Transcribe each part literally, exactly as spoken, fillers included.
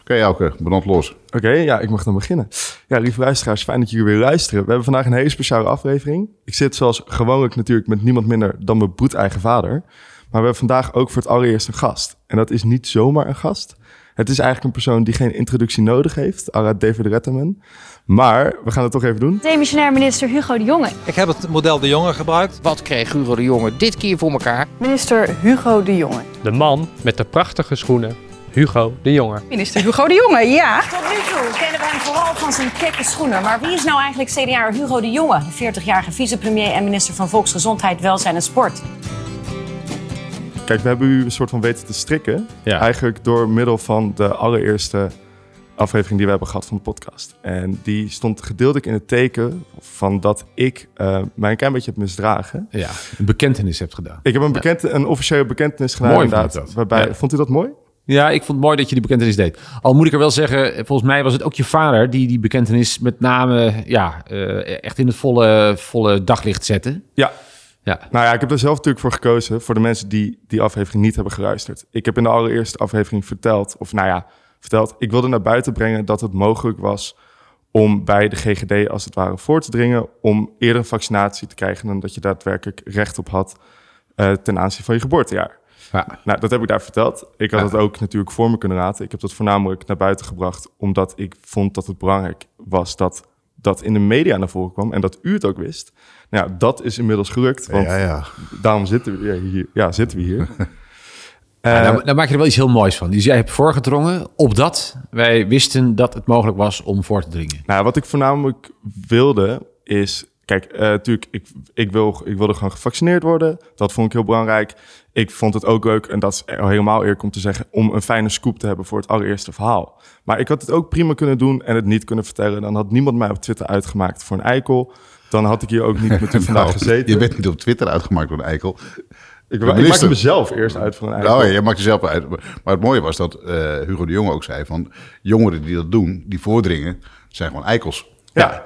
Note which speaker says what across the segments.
Speaker 1: okay, Elke, brand los.
Speaker 2: Oké, okay, ja, ik mag dan beginnen. Ja, lieve luisteraars, fijn dat jullie weer luisteren. We hebben vandaag een hele speciale aflevering. Ik zit zoals gewoonlijk natuurlijk met niemand minder dan mijn bloedeigen vader. Maar we hebben vandaag ook voor het allereerst een gast. En dat is niet zomaar een gast. Het is eigenlijk een persoon die geen introductie nodig heeft, à la David Retterman. Maar we gaan het toch even doen.
Speaker 3: Demissionair minister Hugo de Jonge.
Speaker 4: Ik heb het model de Jonge gebruikt.
Speaker 5: Wat kreeg Hugo de Jonge dit keer voor elkaar?
Speaker 6: Minister Hugo de Jonge.
Speaker 7: De man met de prachtige schoenen, Hugo de Jonge.
Speaker 6: Minister Hugo de Jonge, ja.
Speaker 3: Tot nu toe kennen we hem vooral van zijn kekke schoenen. Maar wie is nou eigenlijk C D A'er Hugo de Jonge? De veertigjarige vicepremier en minister van Volksgezondheid, Welzijn en Sport.
Speaker 2: Kijk, we hebben u een soort van weten te strikken. Ja. Eigenlijk door middel van de allereerste aflevering die we hebben gehad van de podcast. En die stond gedeeltelijk in het teken van dat ik uh, mij een klein beetje heb misdragen.
Speaker 8: Ja, een bekentenis hebt gedaan.
Speaker 2: Ik heb een, bekend, ja. een officiële bekentenis gedaan.
Speaker 8: Mooi
Speaker 2: inderdaad.
Speaker 8: vond ik dat.
Speaker 2: Waarbij,
Speaker 8: ja.
Speaker 2: Vond u dat mooi?
Speaker 8: Ja, ik vond het mooi dat je die bekentenis deed. Al moet ik er wel zeggen, volgens mij was het ook je vader die die bekentenis met name ja, uh, echt in het volle, volle daglicht zette.
Speaker 2: Ja.
Speaker 8: Ja.
Speaker 2: Nou ja, ik heb er zelf natuurlijk voor gekozen, voor de mensen die die aflevering niet hebben geluisterd. Ik heb in de allereerste aflevering verteld, of nou ja, verteld, ik wilde naar buiten brengen dat het mogelijk was om bij de G G D als het ware voor te dringen om eerder een vaccinatie te krijgen dan dat je daadwerkelijk recht op had uh, ten aanzien van je geboortejaar. Ja. Nou, dat heb ik daar verteld. Ik had ja. het ook natuurlijk voor me kunnen laten. Ik heb dat voornamelijk naar buiten gebracht omdat ik vond dat het belangrijk was dat dat in de media naar voren kwam en dat u het ook wist. Nou ja, dat is inmiddels gelukt, want ja, ja. daarom zitten we hier. Ja, zitten we hier.
Speaker 8: Ja, uh, dan, dan maak je er wel iets heel moois van. Dus jij hebt voorgedrongen opdat wij wisten dat het mogelijk was om voor te dringen.
Speaker 2: Nou, wat ik voornamelijk wilde is... Kijk, uh, natuurlijk, ik, ik, wil, ik wilde gewoon gevaccineerd worden. Dat vond ik heel belangrijk. Ik vond het ook leuk, en dat is helemaal eerlijk om te zeggen, om een fijne scoop te hebben voor het allereerste verhaal. Maar ik had het ook prima kunnen doen en het niet kunnen vertellen. Dan had niemand mij op Twitter uitgemaakt voor een eikel. Dan had ik hier ook niet met u vandaag nou, gezeten.
Speaker 1: Je bent niet op Twitter uitgemaakt door een eikel.
Speaker 2: Ik, ik maakte mezelf eerst uit voor een eikel.
Speaker 1: Nou, je maakt jezelf uit. Maar het mooie was dat uh, Hugo de Jonge ook zei van jongeren die dat doen, die voordringen, zijn gewoon eikels.
Speaker 8: Ja. ja.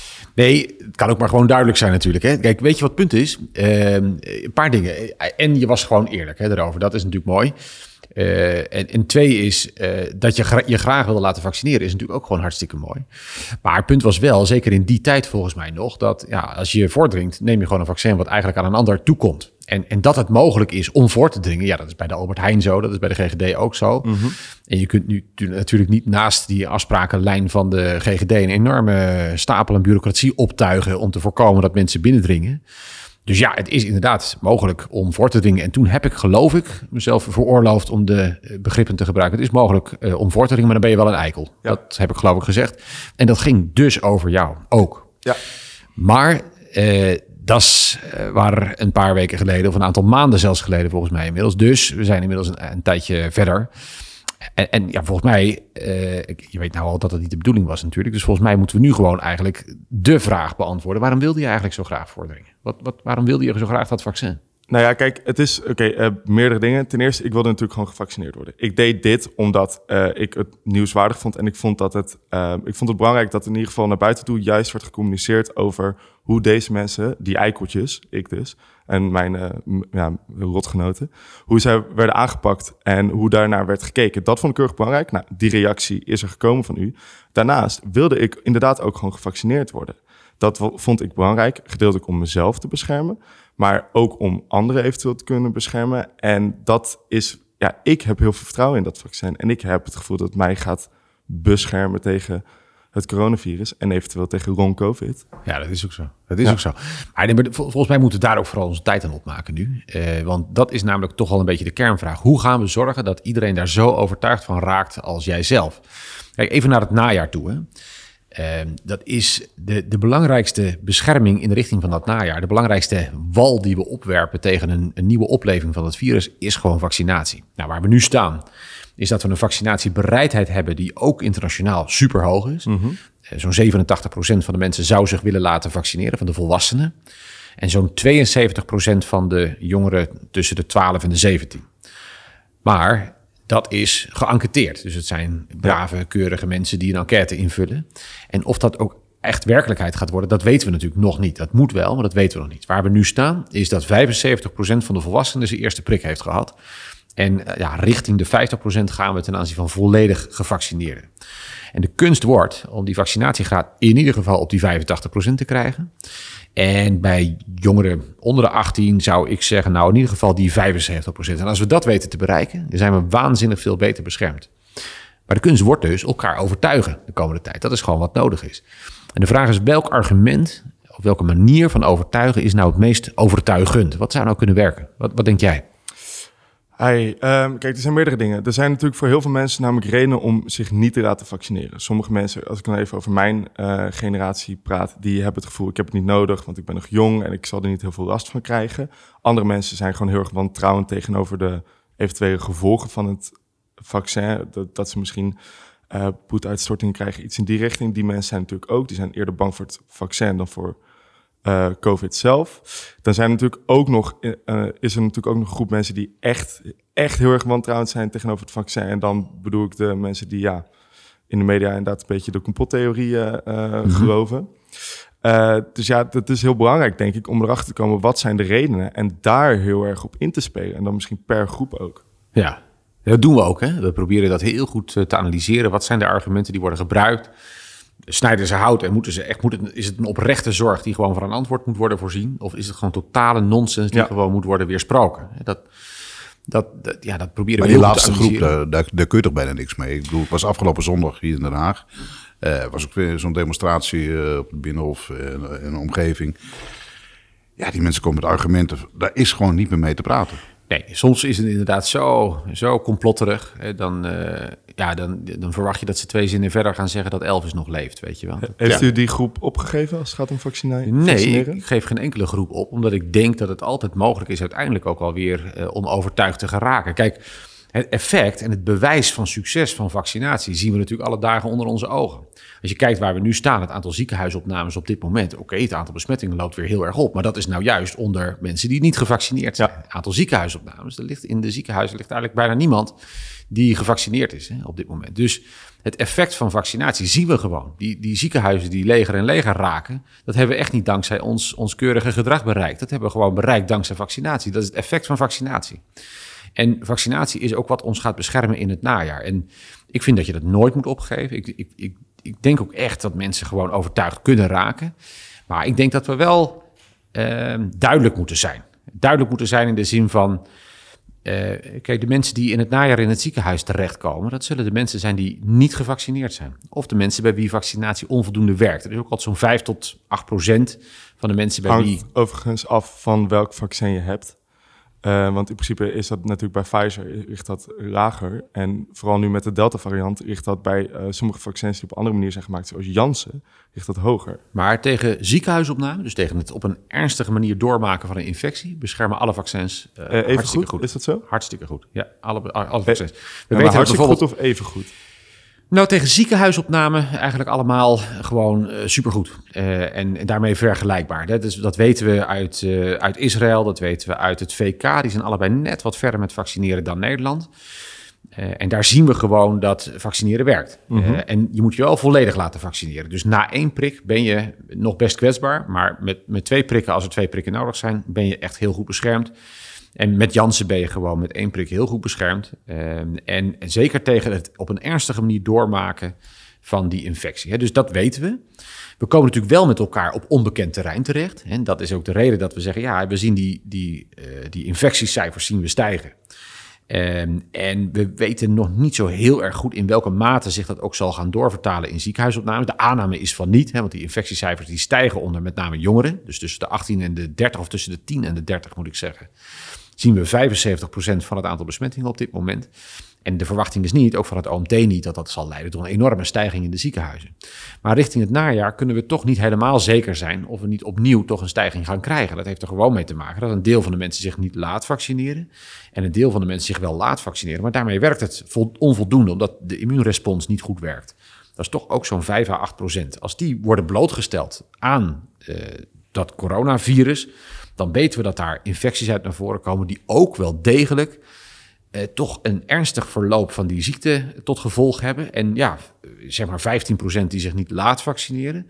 Speaker 8: Nee, het kan ook maar gewoon duidelijk zijn natuurlijk. Hè? Kijk, weet je wat het punt is? Uh, een paar dingen. En je was gewoon eerlijk hè, daarover. Dat is natuurlijk mooi. Uh, en, en twee is uh, dat je, gra- je graag wilde laten vaccineren is natuurlijk ook gewoon hartstikke mooi. Maar het punt was wel, zeker in die tijd volgens mij nog, dat ja, als je voordringt, neem je gewoon een vaccin wat eigenlijk aan een ander toekomt. En, en dat het mogelijk is om voor te dringen, ja, dat is bij de Albert Heijn zo, dat is bij de G G D ook zo. Mm-hmm. En je kunt nu natuurlijk niet naast die afsprakenlijn van de G G D een enorme stapel aan bureaucratie optuigen om te voorkomen dat mensen binnendringen. Dus ja, het is inderdaad mogelijk om voor te dringen. En toen heb ik, geloof ik, mezelf veroorloofd om de begrippen te gebruiken. Het is mogelijk uh, om voor te dringen, maar dan ben je wel een eikel. Ja. Dat heb ik geloof ik gezegd. En dat ging dus over jou ook. Ja. Maar uh, dat is uh, waar een paar weken geleden, of een aantal maanden zelfs geleden volgens mij inmiddels. Dus we zijn inmiddels een, een tijdje verder. En, en ja, volgens mij, uh, je weet nou al dat het niet de bedoeling was natuurlijk. Dus volgens mij moeten we nu gewoon eigenlijk de vraag beantwoorden. Waarom wilde je eigenlijk zo graag voordringen? Wat, wat, waarom wilde je zo graag dat vaccin?
Speaker 2: Nou ja, kijk, het is oké, okay, uh, meerdere dingen. Ten eerste, ik wilde natuurlijk gewoon gevaccineerd worden. Ik deed dit omdat uh, ik het nieuwswaardig vond. En ik vond, dat het, uh, ik vond het belangrijk dat in ieder geval naar buiten toe juist werd gecommuniceerd over hoe deze mensen, die eikeltjes, ik dus, en mijn uh, m- ja, rotgenoten, hoe zij werden aangepakt en hoe daarnaar werd gekeken. Dat vond ik heel erg belangrijk. Nou, die reactie is er gekomen van u. Daarnaast wilde ik inderdaad ook gewoon gevaccineerd worden. Dat vond ik belangrijk, gedeeltelijk om mezelf te beschermen, maar ook om anderen eventueel te kunnen beschermen. En dat is, ja, ik heb heel veel vertrouwen in dat vaccin. En ik heb het gevoel dat het mij gaat beschermen tegen het coronavirus en eventueel tegen long-covid.
Speaker 8: Ja, dat is ook zo. Dat is ja. ook zo. Maar nee, maar volgens mij moeten we daar ook vooral onze tijd aan opmaken nu. Uh, want dat is namelijk toch wel een beetje de kernvraag. Hoe gaan we zorgen dat iedereen daar zo overtuigd van raakt als jij zelf? Kijk, even naar het najaar toe, hè. Uh, dat is de, de belangrijkste bescherming in de richting van dat najaar. De belangrijkste wal die we opwerpen tegen een, een nieuwe opleving van het virus is gewoon vaccinatie. Nou, waar we nu staan is dat we een vaccinatiebereidheid hebben die ook internationaal super hoog is. Mm-hmm. Uh, zo'n zevenentachtig procent van de mensen zou zich willen laten vaccineren, van de volwassenen. En zo'n tweeënzeventig procent van de jongeren tussen de twaalf en de zeventien. Maar dat is geënquêteerd. Dus het zijn brave, keurige mensen die een enquête invullen. En of dat ook echt werkelijkheid gaat worden, dat weten we natuurlijk nog niet. Dat moet wel, maar dat weten we nog niet. Waar we nu staan, is dat vijfenzeventig procent van de volwassenen zijn eerste prik heeft gehad. En uh, ja, richting de vijftig procent gaan we ten aanzien van volledig gevaccineerden. En de kunst wordt om die vaccinatiegraad in ieder geval op die vijfentachtig procent te krijgen. En bij jongeren onder de achttien zou ik zeggen, nou in ieder geval die vijfenzeventig procent. En als we dat weten te bereiken, dan zijn we waanzinnig veel beter beschermd. Maar de kunst wordt dus elkaar overtuigen de komende tijd. Dat is gewoon wat nodig is. En de vraag is, welk argument, of welke manier van overtuigen is nou het meest overtuigend? Wat zou nou kunnen werken? Wat, wat denk jij?
Speaker 2: Hey, um, kijk, er zijn meerdere dingen. Er zijn natuurlijk voor heel veel mensen namelijk redenen om zich niet te laten vaccineren. Sommige mensen, als ik dan even over mijn uh, generatie praat, die hebben het gevoel, ik heb het niet nodig, want ik ben nog jong en ik zal er niet heel veel last van krijgen. Andere mensen zijn gewoon heel erg wantrouwend tegenover de eventuele gevolgen van het vaccin. Dat, dat ze misschien uh, bloeduitstortingen krijgen, iets in die richting. Die mensen zijn natuurlijk ook, die zijn eerder bang voor het vaccin dan voor Uh, COVID zelf. Dan zijn er natuurlijk ook nog, uh, is er natuurlijk ook nog een groep mensen die echt, echt heel erg wantrouwend zijn tegenover het vaccin. En dan bedoel ik de mensen die ja, in de media inderdaad een beetje de complottheorieën uh, mm-hmm. geloven. Uh, dus ja, dat is heel belangrijk, denk ik, om erachter te komen wat zijn de redenen en daar heel erg op in te spelen. En dan misschien per groep ook.
Speaker 8: Ja, dat doen we ook. Hè? We proberen dat heel goed te analyseren. Wat zijn de argumenten die worden gebruikt? Snijden ze hout en moeten ze echt, moet het, is het een oprechte zorg die gewoon van een antwoord moet worden voorzien? Of is het gewoon totale nonsens die ja. gewoon moet worden weersproken? Dat, dat, dat, ja, dat proberen
Speaker 1: maar
Speaker 8: we heel
Speaker 1: goed te
Speaker 8: analyseren.
Speaker 1: die laatste groep, daar, daar kun je toch bijna niks mee? Ik bedoel, het was afgelopen zondag hier in Den Haag. Uh, was ook weer zo'n demonstratie uh, op het Binnenhof en uh, in de omgeving. Ja, die mensen komen met argumenten. Daar is gewoon niet meer mee te praten.
Speaker 8: Nee, soms is het inderdaad zo, zo complotterig. Dan, uh, ja, dan, dan verwacht je dat ze twee zinnen verder gaan zeggen dat Elvis nog leeft, weet je wel.
Speaker 2: Heeft
Speaker 8: ja.
Speaker 2: u die groep opgegeven als het gaat om vaccine-
Speaker 8: nee,
Speaker 2: vaccineren?
Speaker 8: Nee, ik geef geen enkele groep op, omdat ik denk dat het altijd mogelijk is uiteindelijk ook alweer uh, om overtuigd te geraken. Kijk, het effect en het bewijs van succes van vaccinatie zien we natuurlijk alle dagen onder onze ogen. Als je kijkt waar we nu staan, het aantal ziekenhuisopnames op dit moment. Oké, okay, het aantal besmettingen loopt weer heel erg op. Maar dat is nou juist onder mensen die niet gevaccineerd zijn. Ja. Het aantal ziekenhuisopnames, er ligt in de ziekenhuizen ligt eigenlijk bijna niemand die gevaccineerd is hè, op dit moment. Dus het effect van vaccinatie zien we gewoon. Die, die ziekenhuizen die leger en leger raken, dat hebben we echt niet dankzij ons, ons keurige gedrag bereikt. Dat hebben we gewoon bereikt dankzij vaccinatie. Dat is het effect van vaccinatie. En vaccinatie is ook wat ons gaat beschermen in het najaar. En ik vind dat je dat nooit moet opgeven. Ik, ik, ik, ik denk ook echt dat mensen gewoon overtuigd kunnen raken. Maar ik denk dat we wel uh, duidelijk moeten zijn. Duidelijk moeten zijn in de zin van... Uh, kijk, de mensen die in het najaar in het ziekenhuis terechtkomen... dat zullen de mensen zijn die niet gevaccineerd zijn. Of de mensen bij wie vaccinatie onvoldoende werkt. Er is ook altijd zo'n vijf tot acht procent van de mensen bij
Speaker 2: Hangt
Speaker 8: wie...
Speaker 2: overigens af van welk vaccin je hebt. Uh, want in principe is dat natuurlijk bij Pfizer ligt dat lager. En vooral nu met de Delta-variant ligt dat bij uh, sommige vaccins die op een andere manier zijn gemaakt, zoals Janssen, ligt dat hoger.
Speaker 8: Maar tegen ziekenhuisopname, dus tegen het op een ernstige manier doormaken van een infectie, beschermen alle vaccins uh, uh, even hartstikke goed. goed.
Speaker 2: Is dat zo?
Speaker 8: Hartstikke goed, ja. Alle, alle vaccins. We
Speaker 2: ja, weten hartstikke bijvoorbeeld... goed of even goed?
Speaker 8: Nou, tegen ziekenhuisopname eigenlijk allemaal gewoon uh, supergoed. Uh, en, en daarmee vergelijkbaar. Dat, is, dat weten we uit, uh, uit Israël, dat weten we uit het V K. Die zijn allebei net wat verder met vaccineren dan Nederland. Uh, en daar zien we gewoon dat vaccineren werkt. Mm-hmm. Uh, en je moet je wel volledig laten vaccineren. Dus na één prik ben je nog best kwetsbaar. Maar met, met twee prikken, als er twee prikken nodig zijn, ben je echt heel goed beschermd. En met Janssen ben je gewoon met één prik heel goed beschermd. Uh, en zeker tegen het op een ernstige manier doormaken van die infectie. Hè. Dus dat weten we. We komen natuurlijk wel met elkaar op onbekend terrein terecht. En dat is ook de reden dat we zeggen, ja, we zien die, die, uh, die infectiecijfers zien we stijgen. Um, en we weten nog niet zo heel erg goed in welke mate zich dat ook zal gaan doorvertalen in ziekenhuisopnames. De aanname is van niet, hè, want die infectiecijfers die stijgen onder met name jongeren. Dus tussen de achttien en de dertig, of tussen de tien en de dertig moet ik zeggen, zien we vijfenzeventig procent van het aantal besmettingen op dit moment. En de verwachting is niet, ook van het O M T niet, dat dat zal leiden tot een enorme stijging in de ziekenhuizen. Maar richting het najaar kunnen we toch niet helemaal zeker zijn of we niet opnieuw toch een stijging gaan krijgen. Dat heeft er gewoon mee te maken dat een deel van de mensen zich niet laat vaccineren en een deel van de mensen zich wel laat vaccineren. Maar daarmee werkt het onvoldoende, omdat de immuunrespons niet goed werkt. Dat is toch ook zo'n vijf à acht procent. Als die worden blootgesteld aan uh, dat coronavirus, dan weten we dat daar infecties uit naar voren komen die ook wel degelijk eh, toch een ernstig verloop van die ziekte tot gevolg hebben. En ja, zeg maar vijftien procent die zich niet laat vaccineren,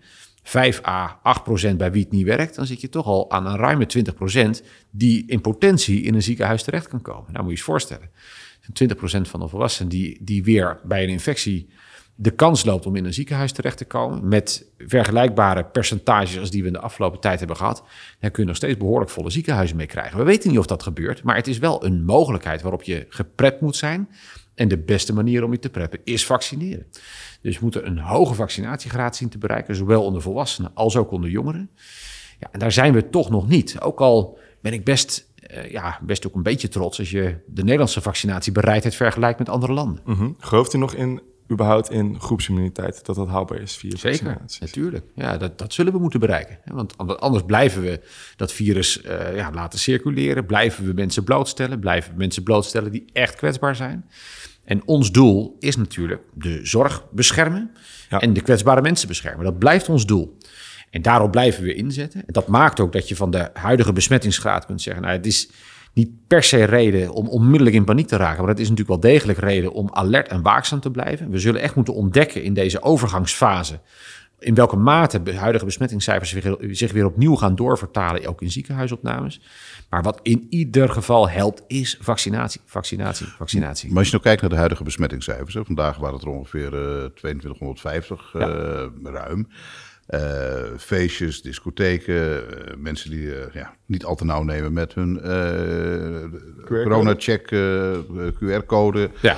Speaker 8: vijf à acht procent bij wie het niet werkt, dan zit je toch al aan een ruime twintig procent die in potentie in een ziekenhuis terecht kan komen. Nou moet je eens voorstellen. twintig procent van de volwassenen die, die weer bij een infectie de kans loopt om in een ziekenhuis terecht te komen, met vergelijkbare percentages als die we in de afgelopen tijd hebben gehad, dan kun je nog steeds behoorlijk volle ziekenhuizen mee krijgen. We weten niet of dat gebeurt, maar het is wel een mogelijkheid waarop je geprept moet zijn. En de beste manier om je te preppen is vaccineren. Dus we moeten een hoge vaccinatiegraad zien te bereiken, zowel onder volwassenen als ook onder jongeren. Ja, en daar zijn we toch nog niet. Ook al ben ik best, uh, ja, best ook een beetje trots als je de Nederlandse vaccinatiebereidheid vergelijkt met andere landen.
Speaker 2: Mm-hmm. Gelooft u nog in, überhaupt in groepsimmuniteit, dat dat haalbaar is via
Speaker 8: Zeker,
Speaker 2: vaccinaties?
Speaker 8: natuurlijk. Ja, dat, dat zullen we moeten bereiken. Want anders blijven we dat virus uh, ja, laten circuleren, blijven we mensen blootstellen, blijven we mensen blootstellen die echt kwetsbaar zijn. En ons doel is natuurlijk de zorg beschermen ja. en de kwetsbare mensen beschermen. Dat blijft ons doel. En daarop blijven we inzetten. En dat maakt ook dat je van de huidige besmettingsgraad kunt zeggen, nou, het is niet per se reden om onmiddellijk in paniek te raken, maar het is natuurlijk wel degelijk reden om alert en waakzaam te blijven. We zullen echt moeten ontdekken in deze overgangsfase in welke mate de huidige besmettingscijfers zich weer opnieuw gaan doorvertalen, ook in ziekenhuisopnames. Maar wat in ieder geval helpt, is vaccinatie, vaccinatie, vaccinatie.
Speaker 1: Maar als je nou kijkt naar de huidige besmettingscijfers, hè, vandaag waren het er ongeveer uh, tweeëntwintighonderdvijftig ja. uh, ruim. Uh, feestjes, discotheken, uh, mensen die uh, ja, niet al te nauw nemen met hun uh, corona-check, uh, Q R-code.
Speaker 8: Ja.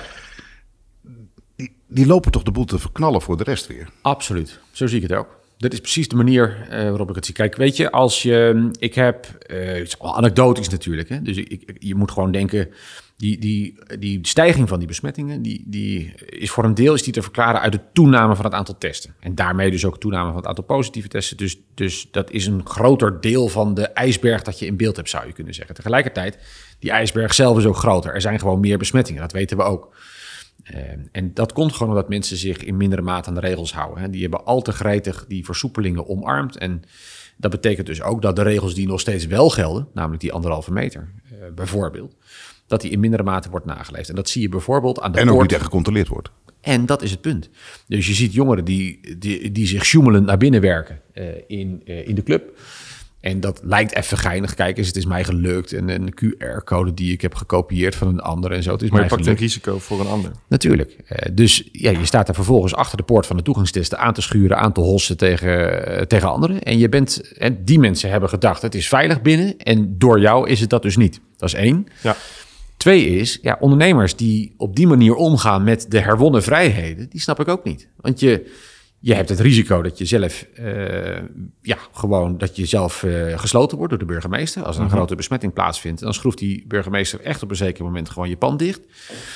Speaker 1: Die, die lopen toch de boel te verknallen voor de rest weer?
Speaker 8: Absoluut, zo zie ik het ook. Dat is precies de manier uh, waarop ik het zie. Kijk, weet je, als je... Ik heb... Uh, het is wel anekdotisch natuurlijk, hè? Dus ik, ik, je moet gewoon denken... Die, die, die stijging van die besmettingen, die, die is voor een deel is die te verklaren uit de toename van het aantal testen. En daarmee dus ook toename van het aantal positieve testen. Dus, dus dat is een groter deel van de ijsberg dat je in beeld hebt, zou je kunnen zeggen. Tegelijkertijd, die ijsberg zelf is ook groter. Er zijn gewoon meer besmettingen, dat weten we ook. Uh, en dat komt gewoon omdat mensen zich in mindere mate aan de regels houden. Hè. Die hebben al te gretig die versoepelingen omarmd. En dat betekent dus ook dat de regels die nog steeds wel gelden, namelijk die anderhalve meter uh, bijvoorbeeld, dat die in mindere mate wordt nageleefd. En dat zie je bijvoorbeeld aan de
Speaker 1: en
Speaker 8: poort.
Speaker 1: ook niet echt gecontroleerd wordt.
Speaker 8: En dat is het punt. Dus je ziet jongeren die, die, die zich sjoemelend naar binnen werken uh, in, uh, in de club. En dat lijkt even geinig. Kijk eens, het is mij gelukt. En een Q R-code die ik heb gekopieerd van een ander en zo. Het is
Speaker 2: maar
Speaker 8: mij
Speaker 2: je pakt
Speaker 8: gelukt.
Speaker 2: een risico voor een ander.
Speaker 8: Natuurlijk. Uh, dus ja, je staat daar vervolgens achter de poort van de toegangstesten aan te schuren, aan te hossen tegen, uh, tegen anderen. En je bent, en die mensen hebben gedacht, het is veilig binnen. En door jou is het dat dus niet. Dat is één.
Speaker 2: Ja.
Speaker 8: Twee is, ja, ondernemers die op die manier omgaan met de herwonnen vrijheden, die snap ik ook niet. Want je, je hebt het risico dat je zelf, uh, ja, gewoon dat je zelf uh, gesloten wordt door de burgemeester. Als er een mm-hmm. grote besmetting plaatsvindt, dan schroeft die burgemeester echt op een zeker moment gewoon je pand dicht.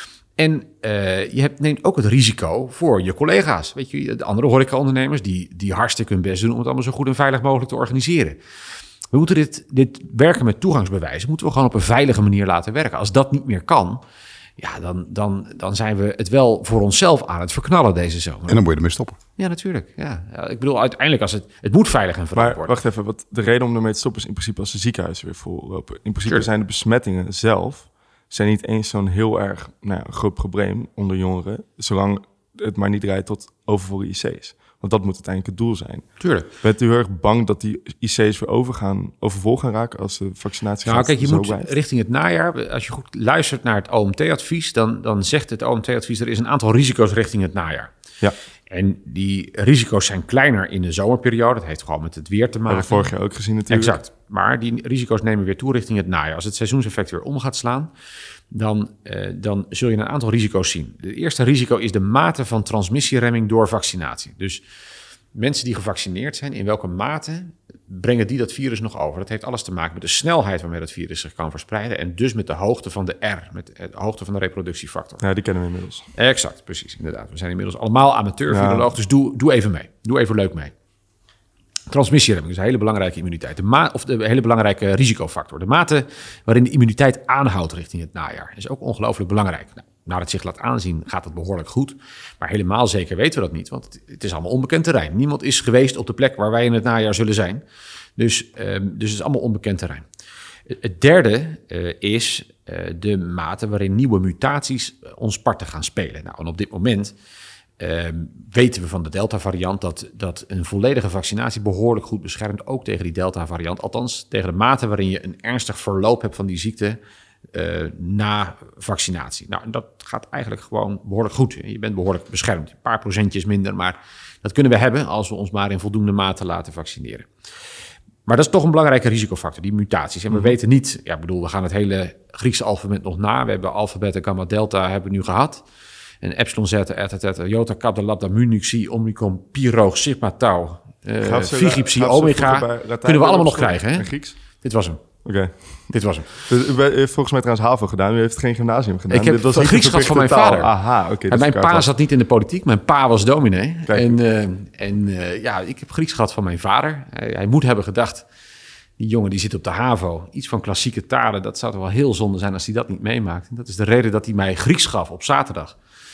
Speaker 8: En uh, je hebt, neemt ook het risico voor je collega's. Weet je, de andere horecaondernemers die, die hartstikke hun best doen om het allemaal zo goed en veilig mogelijk te organiseren. We moeten dit, dit werken met toegangsbewijzen, moeten we gewoon op een veilige manier laten werken. Als dat niet meer kan, ja, dan, dan, dan zijn we het wel voor onszelf aan het verknallen deze zomer.
Speaker 1: En dan moet je ermee stoppen.
Speaker 8: Ja, natuurlijk. Ja. Ja, ik bedoel, uiteindelijk, als het, het moet veilig en verantwoord.
Speaker 2: Maar wacht even, wat de reden om ermee te stoppen is in principe als de ziekenhuizen weer vol lopen. In principe sure. zijn de besmettingen zelf zijn niet eens zo'n heel erg nou ja, groot probleem onder jongeren, zolang het maar niet rijdt tot overvolle I C's. Want dat moet uiteindelijk het doel zijn.
Speaker 8: Tuurlijk.
Speaker 2: Bent u heel erg bang dat die I C's weer overgaan, overvol gaan raken als de vaccinatie
Speaker 8: nou, kijk, je
Speaker 2: zo
Speaker 8: moet
Speaker 2: blijft?
Speaker 8: Richting het najaar, als je goed luistert naar het O M T-advies, dan, dan zegt het O M T-advies, er is een aantal risico's richting het najaar.
Speaker 2: Ja.
Speaker 8: En die risico's zijn kleiner in de zomerperiode. Dat heeft gewoon met het weer te maken.
Speaker 2: Dat hebben we vorig jaar ook gezien natuurlijk.
Speaker 8: Exact. Maar die risico's nemen weer toe richting het najaar. Als het seizoenseffect weer om gaat slaan, dan, uh, dan zul je een aantal risico's zien. Het eerste risico is de mate van transmissieremming door vaccinatie. Dus mensen die gevaccineerd zijn, in welke mate brengen die dat virus nog over? Dat heeft alles te maken met de snelheid waarmee dat virus zich kan verspreiden en dus met de hoogte van de R, met de hoogte van de reproductiefactor.
Speaker 2: Ja, die kennen we inmiddels.
Speaker 8: Exact, precies, inderdaad. We zijn inmiddels allemaal amateur-viroloog, ja. Dus doe, doe even mee. Doe even leuk mee. Transmissieremming is een hele belangrijke immuniteit. De ma- of de hele belangrijke risicofactor. De mate waarin de immuniteit aanhoudt richting het najaar is ook ongelooflijk belangrijk. Nou, naar het zich laat aanzien gaat het behoorlijk goed. Maar helemaal zeker weten we dat niet, want het, het is allemaal onbekend terrein. Niemand is geweest op de plek waar wij in het najaar zullen zijn. Dus, um, dus het is allemaal onbekend terrein. Het derde uh, is uh, de mate waarin nieuwe mutaties uh, ons parten gaan spelen. Nou, en op dit moment uh, weten we van de Delta-variant dat, dat een volledige vaccinatie behoorlijk goed beschermt, ook tegen die Delta-variant. Althans, tegen de mate waarin je een ernstig verloop hebt van die ziekte uh, na vaccinatie. Nou, dat gaat eigenlijk gewoon behoorlijk goed. Je bent behoorlijk beschermd. Een paar procentjes minder, maar dat kunnen we hebben als we ons maar in voldoende mate laten vaccineren. Maar dat is toch een belangrijke risicofactor, die mutaties. En we mm-hmm. weten niet, ja, ik bedoel, we gaan het hele Griekse alfabet nog na. We hebben alfabet en gamma delta hebben we nu gehad. En epsilon, zeta, eta, theta, iota, kappa, lambda, mu, xi, omicron, pi, rho, sigma, tau, uh, phi, psi, omega. Kunnen we allemaal nog krijgen, hè?
Speaker 2: Grieks?
Speaker 8: Dit was hem.
Speaker 2: Oké. Okay.
Speaker 8: Dit was hem.
Speaker 2: Dus u heeft volgens mij trouwens HAVO gedaan. U heeft geen gymnasium gedaan.
Speaker 8: Ik heb
Speaker 2: Dit was
Speaker 8: Grieks gehad van mijn
Speaker 2: taal.
Speaker 8: vader.
Speaker 2: Aha, oké. Okay,
Speaker 8: dus mijn pa
Speaker 2: was...
Speaker 8: zat niet in de politiek. Mijn pa was dominee. Kijk. En, uh, en uh, ja, ik heb Grieks gehad van mijn vader. Hij, hij moet hebben gedacht, die jongen die zit op de HAVO. Iets van klassieke talen, dat zou toch wel heel zonde zijn als hij dat niet meemaakt. En dat is de reden dat hij mij Grieks gaf op zaterdag.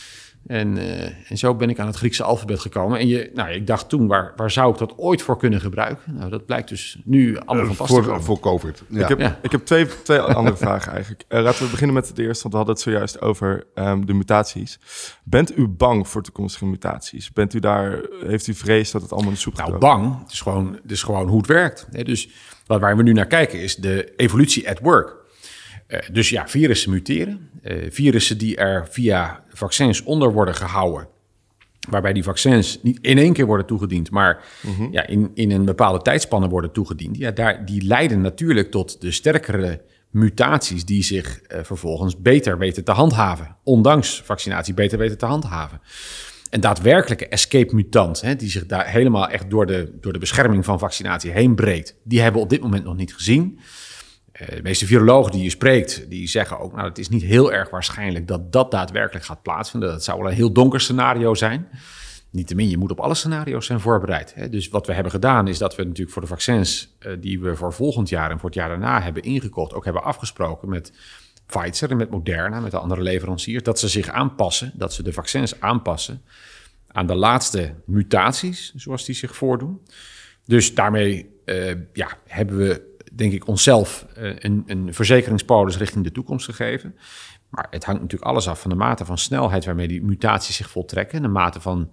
Speaker 8: En, uh, en zo ben ik aan het Griekse alfabet gekomen. En je, nou, ik dacht toen, waar, waar zou ik dat ooit voor kunnen gebruiken? Nou, dat blijkt dus nu allemaal van pas te komen.
Speaker 1: Voor COVID. Ja.
Speaker 2: Ik heb,
Speaker 8: ja.
Speaker 2: ik heb twee, twee andere vragen eigenlijk. Uh, laten we beginnen met het eerste, want we hadden het zojuist over um, de mutaties. Bent u bang voor toekomstige mutaties? Bent u daar, heeft u vrees dat het allemaal in de soep gaat?
Speaker 8: Nou, bang, het is gewoon, het is gewoon hoe het werkt. Hè? Dus waar we nu naar kijken is de evolutie at work. Uh, dus ja, virussen muteren. Uh, virussen die er via vaccins onder worden gehouden, waarbij die vaccins niet in één keer worden toegediend, maar mm-hmm. ja, in, in een bepaalde tijdspanne worden toegediend. Ja, daar, die leiden natuurlijk tot de sterkere mutaties die zich uh, vervolgens beter weten te handhaven. Ondanks vaccinatie beter weten te handhaven. Een daadwerkelijke escape mutant, hè, die zich daar helemaal echt door de, door de bescherming van vaccinatie heen breekt, die hebben we op dit moment nog niet gezien. De meeste virologen die je spreekt, die zeggen ook, nou, het is niet heel erg waarschijnlijk dat dat daadwerkelijk gaat plaatsvinden. Dat zou wel een heel donker scenario zijn. Niettemin, je moet op alle scenario's zijn voorbereid. Hè. Dus wat we hebben gedaan is dat we natuurlijk voor de vaccins uh, die we voor volgend jaar en voor het jaar daarna hebben ingekocht, ook hebben afgesproken met Pfizer en met Moderna, met de andere leveranciers, dat ze zich aanpassen, dat ze de vaccins aanpassen aan de laatste mutaties, zoals die zich voordoen. Dus daarmee uh, ja, hebben we, denk ik, onszelf uh, een, een verzekeringspolis richting de toekomst gegeven. Maar het hangt natuurlijk alles af van de mate van snelheid waarmee die mutaties zich voltrekken. De mate van,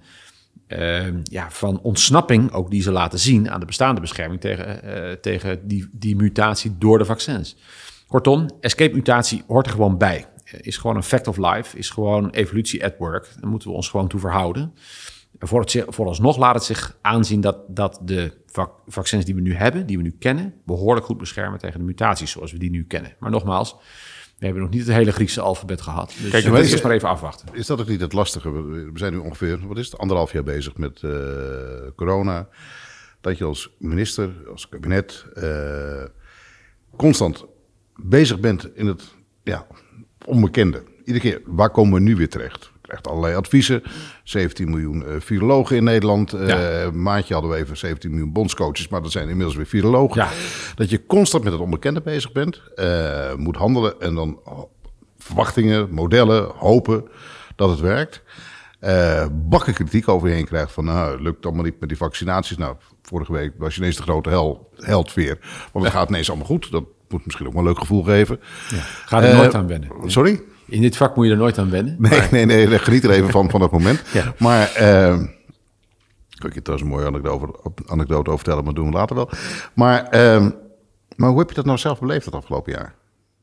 Speaker 8: uh, ja, van ontsnapping ook die ze laten zien aan de bestaande bescherming tegen, uh, tegen die, die mutatie door de vaccins. Kortom, escape mutatie hoort er gewoon bij. Is gewoon een fact of life, is gewoon evolutie at work. Daar moeten we ons gewoon toe verhouden. Voor het, vooralsnog laat het zich aanzien dat, dat de vac- vaccins die we nu hebben, die we nu kennen, behoorlijk goed beschermen tegen de mutaties zoals we die nu kennen. Maar nogmaals, we hebben nog niet het hele Griekse alfabet gehad. Dus Kijk, we moeten eerst maar even afwachten.
Speaker 1: Is dat ook niet het lastige? We zijn nu ongeveer, wat is het, anderhalf jaar bezig met uh, corona. Dat je als minister, als kabinet, uh, constant bezig bent in het ja, onbekende. Iedere keer, waar komen we nu weer terecht? Je krijgt allerlei adviezen. zeventien miljoen uh, virologen in Nederland. Ja. Uh, maandje hadden we even zeventien miljoen bondscoaches, maar dat zijn inmiddels weer virologen. Ja. Dat je constant met het onbekende bezig bent. Uh, moet handelen en dan oh, verwachtingen, modellen, hopen dat het werkt. Uh, bakken kritiek over je heen krijgt van, nou, het lukt allemaal niet met die vaccinaties. Nou, vorige week was je ineens de grote hel, held weer. Want het ja. gaat ineens allemaal goed. Dat moet misschien ook wel een leuk gevoel geven.
Speaker 8: Ja. Ga er uh, nooit aan wennen.
Speaker 1: Sorry?
Speaker 8: In dit vak moet je er nooit aan wennen.
Speaker 1: Nee, maar... nee, nee, geniet er even van, van dat moment. Ja. Maar, uh, ik kan je trouwens een mooie anekdote, anekdote over vertellen, maar doen we later wel. Maar, uh, maar hoe heb je dat nou zelf beleefd het afgelopen jaar?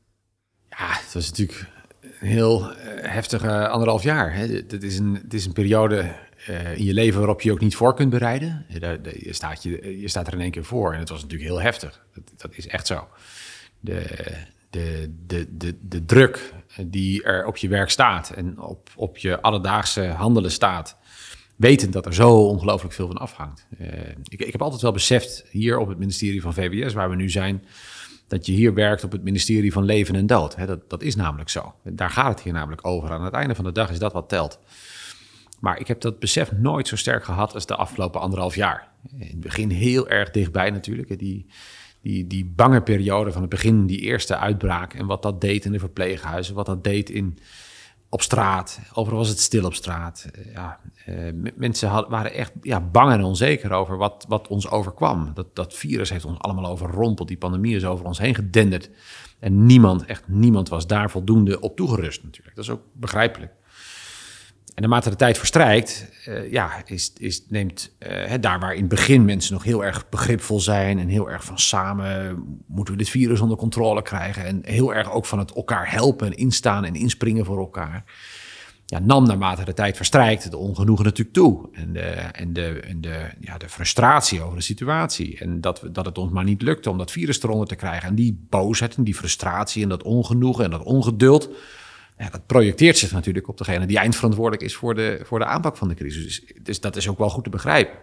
Speaker 8: Ja, het was natuurlijk een heel uh, heftige anderhalf jaar. Hè. Het is een, het is een periode uh, in je leven waarop je ook niet voor kunt bereiden. Je, je, staat, je, je staat er in één keer voor en het was natuurlijk heel heftig. Dat, dat is echt zo. De... De, de, de, de druk die er op je werk staat en op, op je alledaagse handelen staat, wetend dat er zo ongelooflijk veel van afhangt. Uh, ik, ik heb altijd wel beseft hier op het ministerie van V W S, waar we nu zijn, dat je hier werkt op het ministerie van leven en dood. He, dat, dat is namelijk zo. Daar gaat het hier namelijk over. Aan het einde van de dag is dat wat telt. Maar ik heb dat besef nooit zo sterk gehad als de afgelopen anderhalf jaar. In het begin heel erg dichtbij natuurlijk. Die... Die, die bange periode van het begin, die eerste uitbraak en wat dat deed in de verpleeghuizen, wat dat deed in, op straat. Overal was het stil op straat. Ja, uh, mensen had, waren echt ja, bang en onzeker over wat, wat ons overkwam. Dat, dat virus heeft ons allemaal overrompeld. Die pandemie is over ons heen gedenderd. En niemand, echt niemand was daar voldoende op toegerust natuurlijk. Dat is ook begrijpelijk. En naarmate de tijd verstrijkt, uh, ja, is, is, neemt uh, daar waar in het begin mensen nog heel erg begripvol zijn en heel erg van samen moeten we dit virus onder controle krijgen en heel erg ook van het elkaar helpen en instaan en inspringen voor elkaar. Ja, nam naarmate de tijd verstrijkt de ongenoegen natuurlijk toe. En de, en de, en de, ja, de frustratie over de situatie. En dat, we, dat het ons maar niet lukte om dat virus eronder te krijgen. En die boosheid en die frustratie en dat ongenoegen en dat ongeduld, ja, dat projecteert zich natuurlijk op degene die eindverantwoordelijk is voor de, voor de aanpak van de crisis. Dus, dus dat is ook wel goed te begrijpen.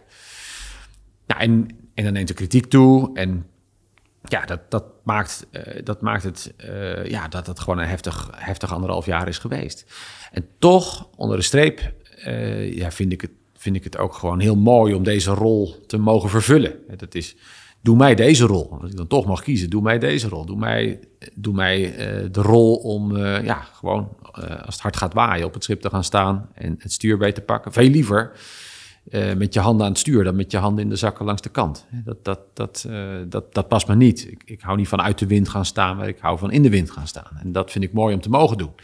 Speaker 8: Nou, en, en dan neemt de kritiek toe en ja, dat, dat, maakt, uh, dat maakt het uh, ja, dat het gewoon een heftig, heftig anderhalf jaar is geweest. En toch, onder de streep, uh, ja, vind ik het, vind ik het ook gewoon heel mooi om deze rol te mogen vervullen. Dat is, doe mij deze rol. Als ik dan toch mag kiezen, doe mij deze rol. Doe mij, doe mij uh, de rol om uh, ja, gewoon, uh, als het hard gaat waaien, op het schip te gaan staan en het stuur bij te pakken. Veel liever Uh, met je handen aan het stuur dan met je handen in de zakken langs de kant. Dat, dat, dat, uh, dat, dat past me niet. Ik, ik hou niet van uit de wind gaan staan, maar ik hou van in de wind gaan staan. En dat vind ik mooi om te mogen doen.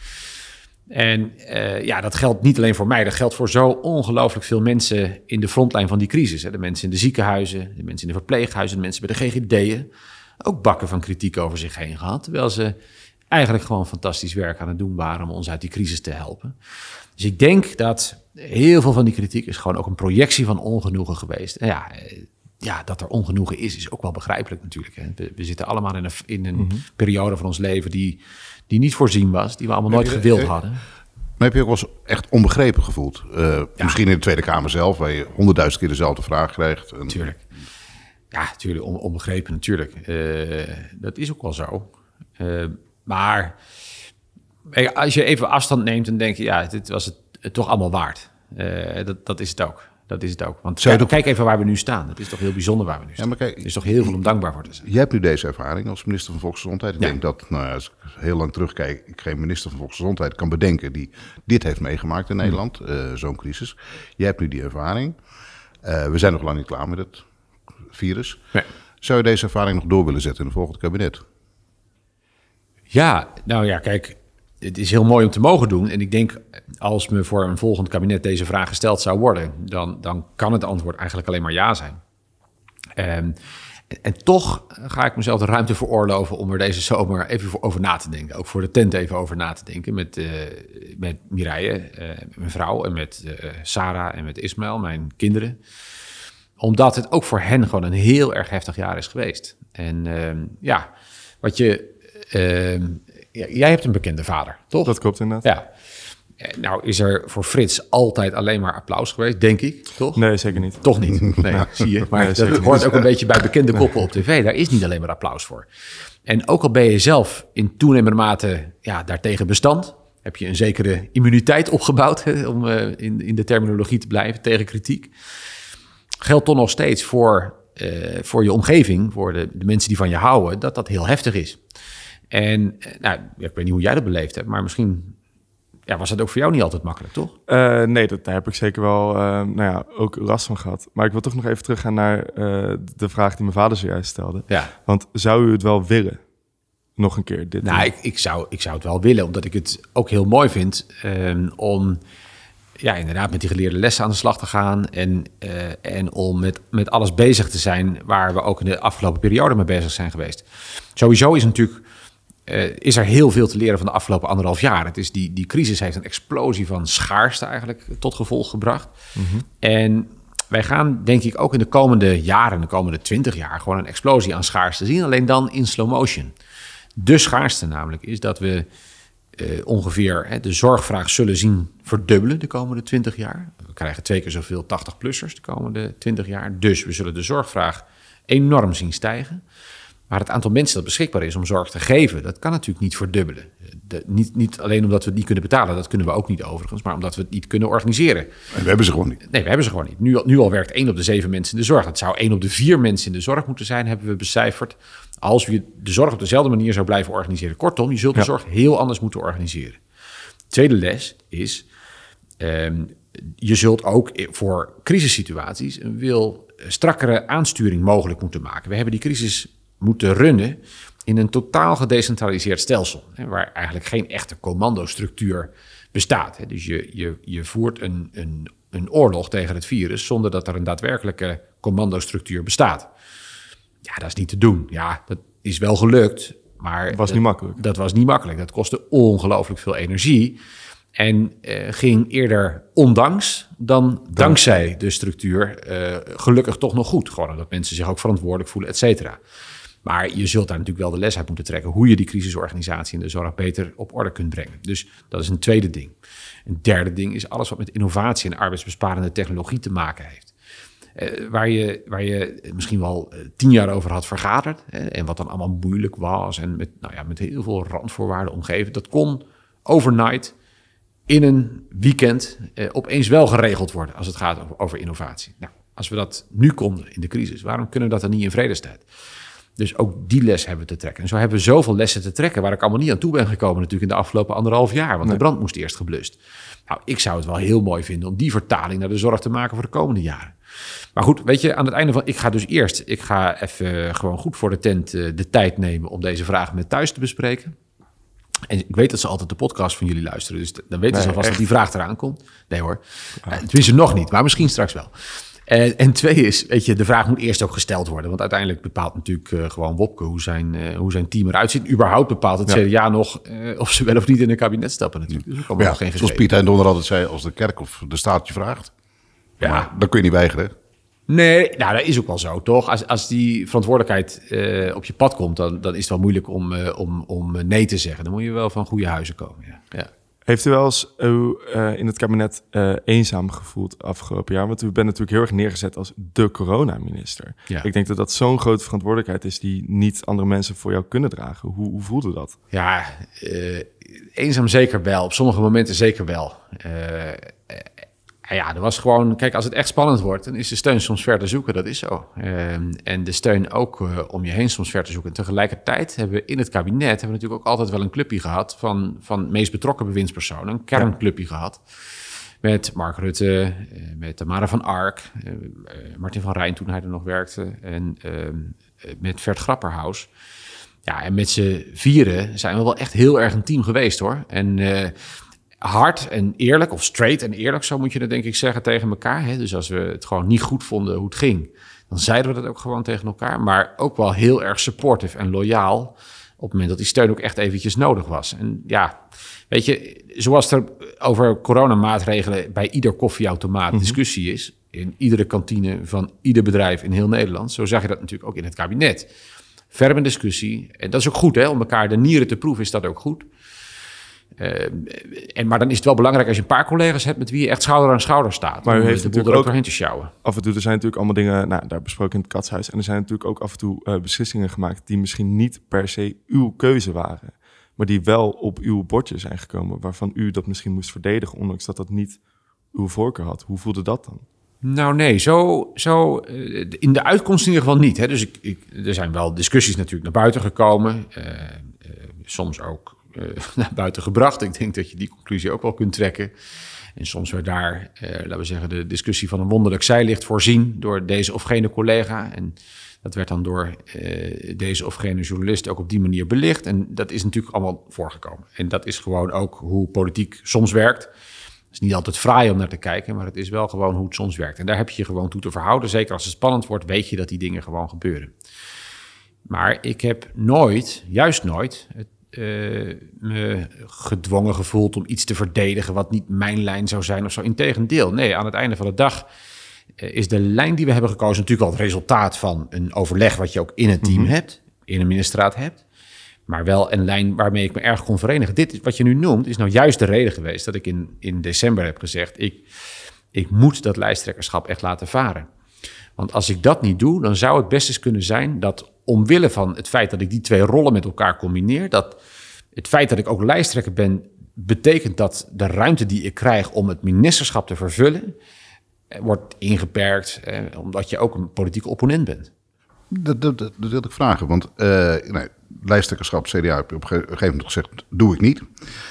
Speaker 8: En uh, ja, dat geldt niet alleen voor mij. Dat geldt voor zo ongelooflijk veel mensen in de frontlijn van die crisis. Hè. De mensen in de ziekenhuizen, de mensen in de verpleeghuizen, de mensen bij de G G D'en. Ook bakken van kritiek over zich heen gehad. Terwijl ze eigenlijk gewoon fantastisch werk aan het doen waren om ons uit die crisis te helpen. Dus ik denk dat heel veel van die kritiek is gewoon ook een projectie van ongenoegen geweest. En ja, ja, dat er ongenoegen is, is ook wel begrijpelijk natuurlijk. Hè. We, we zitten allemaal in een, in een mm-hmm. periode van ons leven die, die niet voorzien was, die we allemaal nooit gewild hadden.
Speaker 1: Maar heb je ook wel eens echt onbegrepen gevoeld? Uh, ja. Misschien in de Tweede Kamer zelf, waar je honderdduizend keer dezelfde vraag krijgt. En...
Speaker 8: Tuurlijk. Ja, natuurlijk, on, onbegrepen natuurlijk. Uh, dat is ook wel zo. Uh, maar als je even afstand neemt en denk je, ja, dit was het, het toch allemaal waard. Uh, dat, dat is het ook. Dat is het ook. Want kijk, ook... kijk even waar we nu staan. Het is toch heel bijzonder waar we nu staan. Ja, maar kijk, er is toch heel veel om dankbaar voor te zijn.
Speaker 1: Je hebt nu deze ervaring als minister van Volksgezondheid. Ik
Speaker 8: ja.
Speaker 1: denk dat, nou ja, als ik heel lang terugkijk, ik geen minister van Volksgezondheid kan bedenken die dit heeft meegemaakt in Nederland, mm. uh, zo'n crisis. Je hebt nu die ervaring. Uh, we zijn nog lang niet klaar met het virus. Nee. Zou je deze ervaring nog door willen zetten in het volgende kabinet?
Speaker 8: Ja, nou ja, kijk, het is heel mooi om te mogen doen. En ik denk, als me voor een volgend kabinet deze vraag gesteld zou worden, dan, dan kan het antwoord eigenlijk alleen maar ja zijn. Um, en, en toch ga ik mezelf de ruimte veroorloven om er deze zomer even voor over na te denken. Ook voor de tent even over na te denken met, uh, met Mireille, uh, met mijn vrouw, en met uh, Sarah en met Ismaël, mijn kinderen. Omdat het ook voor hen gewoon een heel erg heftig jaar is geweest. En uh, ja, wat je... Uh, ja, jij hebt een bekende vader, toch?
Speaker 2: Dat klopt inderdaad.
Speaker 8: Ja. Nou is er voor Frits altijd alleen maar applaus geweest, denk ik, toch?
Speaker 2: Nee, zeker niet.
Speaker 8: Toch niet, nee, zie je. Maar nee, dat hoort ook een beetje bij bekende koppen op tv. Daar is niet alleen maar applaus voor. En ook al ben je zelf in toenemende mate ja, daartegen bestand, heb je een zekere immuniteit opgebouwd, hè, om uh, in, in de terminologie te blijven, tegen kritiek, geldt toch nog steeds voor, uh, voor je omgeving, voor de, de mensen die van je houden, dat dat heel heftig is. En nou, ik weet niet hoe jij dat beleefd hebt, maar misschien ja, was dat ook voor jou niet altijd makkelijk, toch?
Speaker 2: Uh, nee, dat, daar heb ik zeker wel uh, nou ja, ook last van gehad. Maar ik wil toch nog even teruggaan naar uh, de vraag die mijn vader zojuist stelde.
Speaker 8: Ja.
Speaker 2: Want zou u het wel willen? Nog een keer dit?
Speaker 8: Nou, ik, ik, zou, ik zou het wel willen, omdat ik het ook heel mooi vind um, om ja, inderdaad met die geleerde lessen aan de slag te gaan en, uh, en om met, met alles bezig te zijn waar we ook in de afgelopen periode mee bezig zijn geweest. Sowieso is natuurlijk Uh, is er heel veel te leren van de afgelopen anderhalf jaar. Het is die, die crisis heeft een explosie van schaarste eigenlijk tot gevolg gebracht. Mm-hmm. En wij gaan denk ik ook in de komende jaren, de komende twintig jaar, gewoon een explosie aan schaarste zien. Alleen dan in slow motion. De schaarste namelijk is dat we uh, ongeveer hè, de zorgvraag zullen zien verdubbelen de komende twintig jaar. We krijgen twee keer zoveel tachtig-plussers de komende twintig jaar. Dus we zullen de zorgvraag enorm zien stijgen. Maar het aantal mensen dat beschikbaar is om zorg te geven, dat kan natuurlijk niet verdubbelen. De, niet, niet alleen omdat we het niet kunnen betalen, dat kunnen we ook niet overigens, maar omdat we het niet kunnen organiseren.
Speaker 1: En we hebben ze gewoon niet.
Speaker 8: Nee, we hebben ze gewoon niet. Nu, nu al werkt één op de zeven mensen in de zorg. Dat zou één op de vier mensen in de zorg moeten zijn, hebben we becijferd. Als we de zorg op dezelfde manier zou blijven organiseren. Kortom, je zult de ja. zorg heel anders moeten organiseren. Tweede les is, um, je zult ook voor crisissituaties een veel strakkere aansturing mogelijk moeten maken. We hebben die crisis moeten runnen in een totaal gedecentraliseerd stelsel, hè, waar eigenlijk geen echte commandostructuur bestaat. Hè. Dus je, je, je voert een, een, een oorlog tegen het virus zonder dat er een daadwerkelijke commandostructuur bestaat. Ja, dat is niet te doen. Ja, dat is wel gelukt, maar...
Speaker 2: Dat was
Speaker 8: dat,
Speaker 2: niet makkelijk.
Speaker 8: Dat was niet makkelijk. Dat kostte ongelooflijk veel energie. En uh, ging eerder ondanks dan dankzij de structuur uh, gelukkig toch nog goed. Gewoon omdat mensen zich ook verantwoordelijk voelen, et cetera. Maar je zult daar natuurlijk wel de les uit moeten trekken... hoe je die crisisorganisatie in de zorg beter op orde kunt brengen. Dus dat is een tweede ding. Een derde ding is alles wat met innovatie en arbeidsbesparende technologie te maken heeft. Uh, waar, je, waar je misschien wel uh, tien jaar over had vergaderd... Hè, en wat dan allemaal moeilijk was... en met, nou ja, met heel veel randvoorwaarden omgeven... dat kon overnight in een weekend uh, opeens wel geregeld worden... als het gaat over, over innovatie. Nou, als we dat nu konden in de crisis... waarom kunnen we dat dan niet in vredestijd? Dus ook die les hebben we te trekken. En zo hebben we zoveel lessen te trekken... waar ik allemaal niet aan toe ben gekomen natuurlijk in de afgelopen anderhalf jaar... want nee. de brand moest eerst geblust. Nou, ik zou het wel heel mooi vinden om die vertaling naar de zorg te maken... voor de komende jaren. Maar goed, weet je, aan het einde van... Ik ga dus eerst, ik ga even gewoon goed voor de tent uh, de tijd nemen... om deze vragen met thuis te bespreken. En ik weet dat ze altijd de podcast van jullie luisteren... dus dan weten nee, ze alvast echt? Dat die vraag eraan komt. Nee hoor, ja. uh, tenminste nog niet, maar misschien straks wel. En, en twee is, weet je, de vraag moet eerst ook gesteld worden. Want uiteindelijk bepaalt natuurlijk uh, gewoon Wopke hoe zijn, uh, hoe zijn team eruit ziet. Überhaupt bepaalt het ja. C D A nog uh, of ze wel of niet in een kabinet stappen natuurlijk. Dus er
Speaker 1: ja,
Speaker 8: nog geen
Speaker 1: zoals Pieter en Donner altijd zei, als de kerk of de staat je vraagt. Ja. Maar dan kun je niet weigeren.
Speaker 8: Nee, nou dat is ook wel zo, toch? Als, als die verantwoordelijkheid uh, op je pad komt, dan, dan is het wel moeilijk om, uh, om, om nee te zeggen. Dan moet je wel van goede huizen komen, ja. ja.
Speaker 2: Heeft u wel eens uh, uh, in het kabinet uh, eenzaam gevoeld afgelopen jaar? Want u bent natuurlijk heel erg neergezet als de coronaminister. Ja. Ik denk dat dat zo'n grote verantwoordelijkheid is... die niet andere mensen voor jou kunnen dragen. Hoe, hoe voelde dat?
Speaker 8: Ja, uh, eenzaam zeker wel. Op sommige momenten zeker wel. Uh, uh, ja, er was gewoon... Kijk, als het echt spannend wordt... dan is de steun soms ver te zoeken. Dat is zo. Uh, en de steun ook uh, om je heen soms ver te zoeken. En tegelijkertijd hebben we in het kabinet... hebben we natuurlijk ook altijd wel een clubje gehad... van, van meest betrokken bewindspersonen. Een kernclubje ja. gehad. Met Mark Rutte, uh, met Tamara van Ark... Uh, uh, Martin van Rijn toen hij er nog werkte... en uh, uh, met Vert Grapperhaus. Ja, en met z'n vieren zijn we wel echt heel erg een team geweest, hoor. En... Uh, hard en eerlijk, of straight en eerlijk, zo moet je dat denk ik zeggen tegen elkaar. Hè? Dus als we het gewoon niet goed vonden hoe het ging, dan zeiden we dat ook gewoon tegen elkaar. Maar ook wel heel erg supportive en loyaal op het moment dat die steun ook echt eventjes nodig was. En ja, weet je, zoals er over coronamaatregelen bij ieder koffieautomaat mm-hmm. discussie is, in iedere kantine van ieder bedrijf in heel Nederland, zo zag je dat natuurlijk ook in het kabinet. Ferme discussie, en dat is ook goed, hè, om elkaar de nieren te proeven is dat ook goed. Uh, en, maar dan is het wel belangrijk als je een paar collega's hebt... met wie je echt schouder aan schouder staat.
Speaker 2: Maar u
Speaker 8: om
Speaker 2: heeft
Speaker 8: de boel er ook doorheen te sjouwen.
Speaker 2: Af en toe, er zijn natuurlijk allemaal dingen... Nou, daar besproken in het Katshuis. En er zijn natuurlijk ook af en toe uh, beslissingen gemaakt... die misschien niet per se uw keuze waren... maar die wel op uw bordje zijn gekomen... waarvan u dat misschien moest verdedigen... ondanks dat dat niet uw voorkeur had. Hoe voelde dat dan? Nou nee, zo, zo uh, in de uitkomst in ieder geval niet. Hè. Dus ik, ik, er zijn wel discussies natuurlijk naar buiten gekomen. Uh, uh, soms ook... Uh, naar buiten gebracht. Ik denk dat je die conclusie ook wel kunt trekken. En soms werd daar, uh, laten we zeggen, de discussie van een wonderlijk zijlicht voorzien door deze of gene collega. En dat werd dan door uh, deze of gene journalist ook op die manier belicht. En dat is natuurlijk allemaal voorgekomen. En dat is gewoon ook hoe politiek soms werkt. Het is niet altijd fraai om naar te kijken, maar het is wel gewoon hoe het soms werkt. En daar heb je je gewoon toe te verhouden. Zeker als het spannend wordt, weet je dat die dingen gewoon gebeuren. Maar ik heb nooit, juist nooit... Het Uh, me gedwongen gevoeld om iets te verdedigen wat niet mijn lijn zou zijn of zo. Integendeel, nee, aan het einde van de dag uh, is de lijn die we hebben gekozen natuurlijk al het resultaat van een overleg wat je ook in het team mm-hmm. hebt, in een ministerraad hebt, maar wel een lijn waarmee ik me erg kon verenigen. Dit wat je nu noemt is nou juist de reden geweest dat ik in, in december heb gezegd, ik, ik moet dat lijsttrekkerschap echt laten varen. Want als ik dat niet doe, dan zou het best eens kunnen zijn dat omwille van het feit dat ik die twee rollen met elkaar combineer, dat het feit dat ik ook lijsttrekker ben, betekent dat de ruimte die ik krijg om het ministerschap te vervullen, wordt ingeperkt, eh, omdat je ook een politieke opponent bent.
Speaker 1: Dat, dat, dat, dat wil ik vragen, want uh, nee, lijsttrekkerschap C D A heb je op een gegeven moment gezegd, doe ik niet.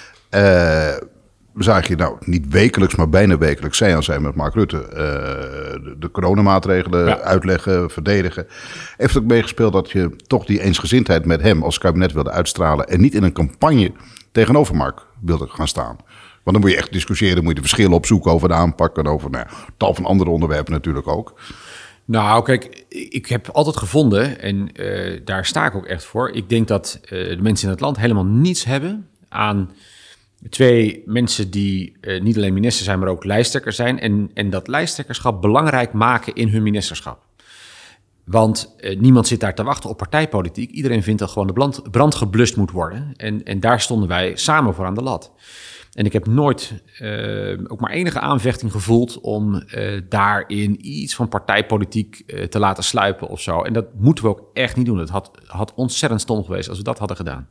Speaker 1: Uh, We zagen je nou niet wekelijks, maar bijna wekelijks zij aan zij met Mark Rutte. Uh, de, de coronamaatregelen ja. uitleggen, verdedigen. Heeft ook meegespeeld dat je toch die eensgezindheid met hem als kabinet wilde uitstralen en niet in een campagne tegenover Mark wilde gaan staan. Want dan moet je echt discussiëren, dan moet je de verschillen opzoeken over de aanpak en over nou, tal van andere onderwerpen natuurlijk ook.
Speaker 8: Nou, kijk, ik heb altijd gevonden, en uh, daar sta ik ook echt voor. Ik denk dat uh, de mensen in het land helemaal niets hebben aan twee mensen die uh, niet alleen minister zijn, maar ook lijsttrekker zijn. En, en dat lijsttrekkerschap belangrijk maken in hun ministerschap. Want uh, niemand zit daar te wachten op partijpolitiek. Iedereen vindt dat gewoon de brand, brand geblust moet worden. En, en daar stonden wij samen voor aan de lat. En ik heb nooit uh, ook maar enige aanvechting gevoeld om uh, daarin iets van partijpolitiek uh, te laten sluipen of zo. En dat moeten we ook echt niet doen. Het had, had ontzettend stom geweest als we dat hadden gedaan.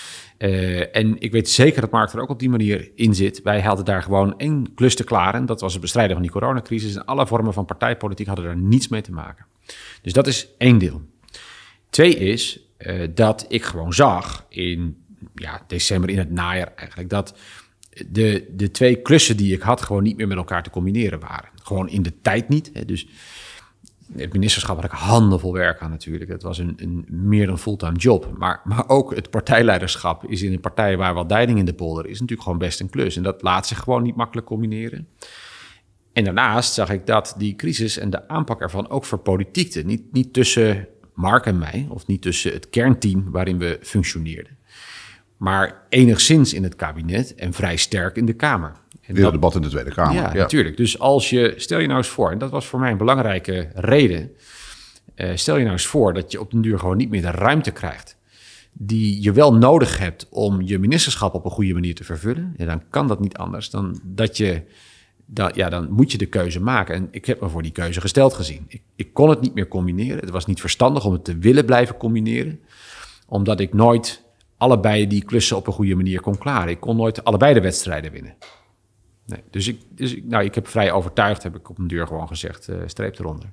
Speaker 8: Uh, en ik weet zeker dat Mark er ook op die manier in zit. Wij hadden daar gewoon één klus te klaren. En dat was het bestrijden van die coronacrisis. En alle vormen van partijpolitiek hadden daar niets mee te maken. Dus dat is één deel. Twee is uh, dat ik gewoon zag in ja, december, in het najaar eigenlijk, dat de, de twee klussen die ik had gewoon niet meer met elkaar te combineren waren. Gewoon in de tijd niet. Hè. Dus het ministerschap had ik handenvol werk aan natuurlijk. Het was een, een meer dan fulltime job. Maar, maar ook het partijleiderschap is in een partij waar wat deining in de polder is natuurlijk gewoon best een klus. En dat laat zich gewoon niet makkelijk combineren. En daarnaast zag ik dat die crisis en de aanpak ervan ook verpolitiekte. Niet, niet tussen Mark en mij, of niet tussen het kernteam waarin we functioneerden. Maar enigszins in het kabinet en vrij sterk in de Kamer. En
Speaker 1: Weer
Speaker 8: dat,
Speaker 1: debat in de Tweede Kamer.
Speaker 8: Ja,
Speaker 1: Ja,
Speaker 8: natuurlijk. Dus als je, stel je nou eens voor, en dat was voor mij een belangrijke reden. Uh, stel je nou eens voor dat je op den duur gewoon niet meer de ruimte krijgt die je wel nodig hebt om je ministerschap op een goede manier te vervullen. En dan kan dat niet anders dan dat je, dat, ja, dan moet je de keuze maken. En ik heb me voor die keuze gesteld gezien. Ik, ik kon het niet meer combineren. Het was niet verstandig om het te willen blijven combineren, omdat ik nooit allebei die klussen op een goede manier kon klaren. Ik kon nooit allebei de wedstrijden winnen. Nee, dus ik, dus ik, nou, ik heb vrij overtuigd, heb ik op een deur gewoon gezegd, uh, streep eronder.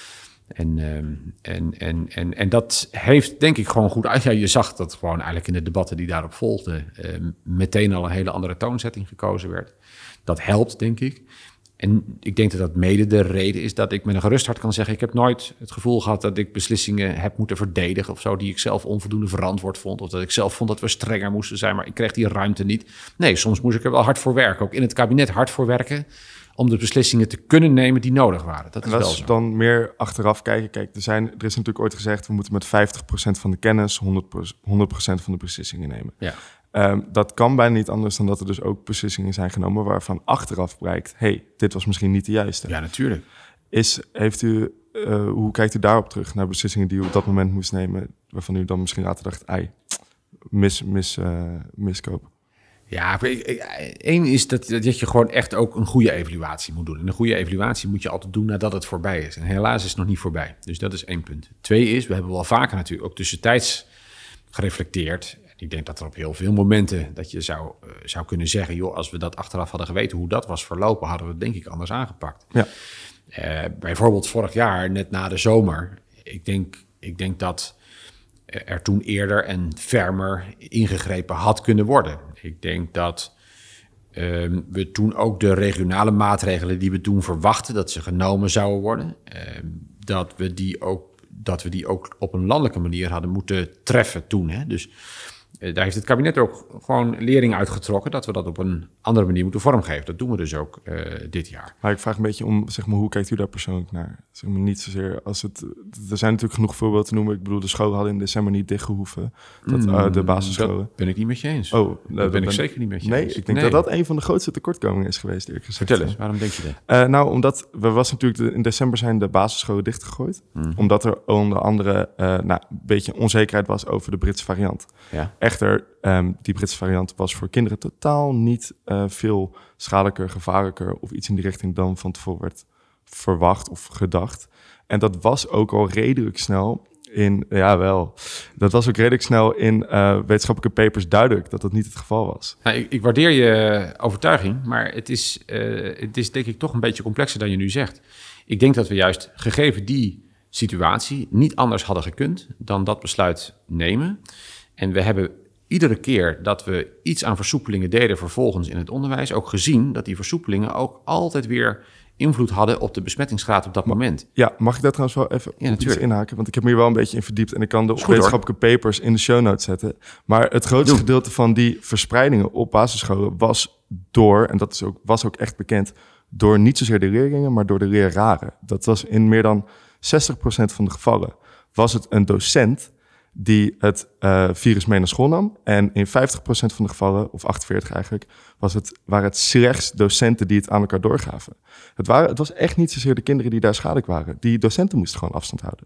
Speaker 8: En, um, en, en, en, en dat heeft denk ik gewoon goed uit. Ja, je zag dat gewoon eigenlijk in de debatten die daarop volgden uh, meteen al een hele andere toonzetting gekozen werd. Dat helpt, denk ik. En ik denk dat dat mede de reden is dat ik met een gerust hart kan zeggen, ik heb nooit het gevoel gehad dat ik beslissingen heb moeten verdedigen of zo, die ik zelf onvoldoende verantwoord vond. Of dat ik zelf vond dat we strenger moesten zijn, maar ik kreeg die ruimte niet. Nee, soms moest ik er wel hard voor werken. Ook in het kabinet hard voor werken om de beslissingen te kunnen nemen die nodig waren. Dat is
Speaker 2: en dat
Speaker 8: wel
Speaker 2: is
Speaker 8: zo.
Speaker 2: Dan meer achteraf kijken. Kijk, er, zijn, er is natuurlijk ooit gezegd, we moeten met vijftig procent van de kennis honderd procent van de beslissingen nemen.
Speaker 8: Ja.
Speaker 2: Um, dat kan bijna niet anders dan dat er dus ook beslissingen zijn genomen waarvan achteraf blijkt, hey, dit was misschien niet de juiste.
Speaker 8: Ja, natuurlijk.
Speaker 2: Is, heeft u, uh, hoe kijkt u daarop terug naar beslissingen die u op dat moment moest nemen, waarvan u dan misschien later dacht, ei, mis, mis, uh, miskoop?
Speaker 8: Ja, één is dat, dat je gewoon echt ook een goede evaluatie moet doen. En een goede evaluatie moet je altijd doen nadat het voorbij is. En helaas is het nog niet voorbij. Dus dat is één punt. Twee is, we hebben wel vaker natuurlijk ook tussentijds gereflecteerd. Ik denk dat er op heel veel momenten dat je zou, uh, zou kunnen zeggen, joh, als we dat achteraf hadden geweten hoe dat was verlopen, hadden we het denk ik anders aangepakt.
Speaker 2: Ja.
Speaker 8: Uh, bijvoorbeeld vorig jaar, net na de zomer. Ik denk, ik denk dat er toen eerder en fermer ingegrepen had kunnen worden. Ik denk dat uh, we toen ook de regionale maatregelen die we toen verwachten, dat ze genomen zouden worden, uh, dat we die ook, dat we die ook op een landelijke manier hadden moeten treffen toen. Hè? Dus uh, daar heeft het kabinet ook gewoon lering uitgetrokken dat we dat op een andere manier moeten vormgeven. Dat doen we dus ook uh, dit jaar.
Speaker 2: Maar ik vraag een beetje om, zeg maar, hoe kijkt u daar persoonlijk naar? Zeg maar niet zozeer als het. Er zijn natuurlijk genoeg voorbeelden te noemen. Ik bedoel, de scholen hadden in december niet dichtgehoeven. Dat uh, de basisscholen.
Speaker 8: Dat ben ik niet met je eens.
Speaker 2: Oh,
Speaker 8: dat ben ben ik zeker niet met je
Speaker 2: nee,
Speaker 8: eens.
Speaker 2: ik denk
Speaker 8: nee.
Speaker 2: dat dat een van de grootste tekortkomingen is geweest. Eerlijk gezegd.
Speaker 8: Vertel eens, waarom denk je dat?
Speaker 2: Uh, nou, omdat we was natuurlijk de, in december zijn de basisscholen dichtgegooid. Mm. Omdat er onder andere uh, nou, een beetje onzekerheid was over de Britse variant.
Speaker 8: Ja.
Speaker 2: Echter, um, die Britse variant was voor kinderen totaal niet uh, veel schadelijker, gevaarlijker of iets in die richting dan van tevoren werd verwacht of gedacht. En dat was ook al redelijk snel in, ja wel, dat was ook redelijk snel in uh, wetenschappelijke papers duidelijk dat dat niet het geval was.
Speaker 8: Nou, ik, ik waardeer je overtuiging, maar het is, uh, het is denk ik toch een beetje complexer dan je nu zegt. Ik denk dat we juist, gegeven die situatie, niet anders hadden gekund dan dat besluit nemen. En we hebben iedere keer dat we iets aan versoepelingen deden vervolgens in het onderwijs ook gezien dat die versoepelingen ook altijd weer invloed hadden op de besmettingsgraad op dat
Speaker 2: Ma-
Speaker 8: moment.
Speaker 2: Ja, mag ik daar trouwens wel even
Speaker 8: Ja,
Speaker 2: op iets
Speaker 8: natuurlijk.
Speaker 2: inhaken? Want ik heb me hier wel een beetje in verdiept en ik kan de
Speaker 8: Is goed,
Speaker 2: wetenschappelijke papers in de show notes zetten. Maar het grootste
Speaker 8: Doe.
Speaker 2: gedeelte van die verspreidingen op basisscholen was door, en dat is ook, was ook echt bekend, door niet zozeer de leerlingen, maar door de leraren. Dat was in meer dan zestig procent van de gevallen was het een docent die het uh, virus mee naar school nam. En in vijftig procent van de gevallen, of achtenveertig eigenlijk, was het, waren het slechts docenten die het aan elkaar doorgaven. Het, waren, het was echt niet zozeer de kinderen die daar schadelijk waren. Die docenten moesten gewoon afstand houden.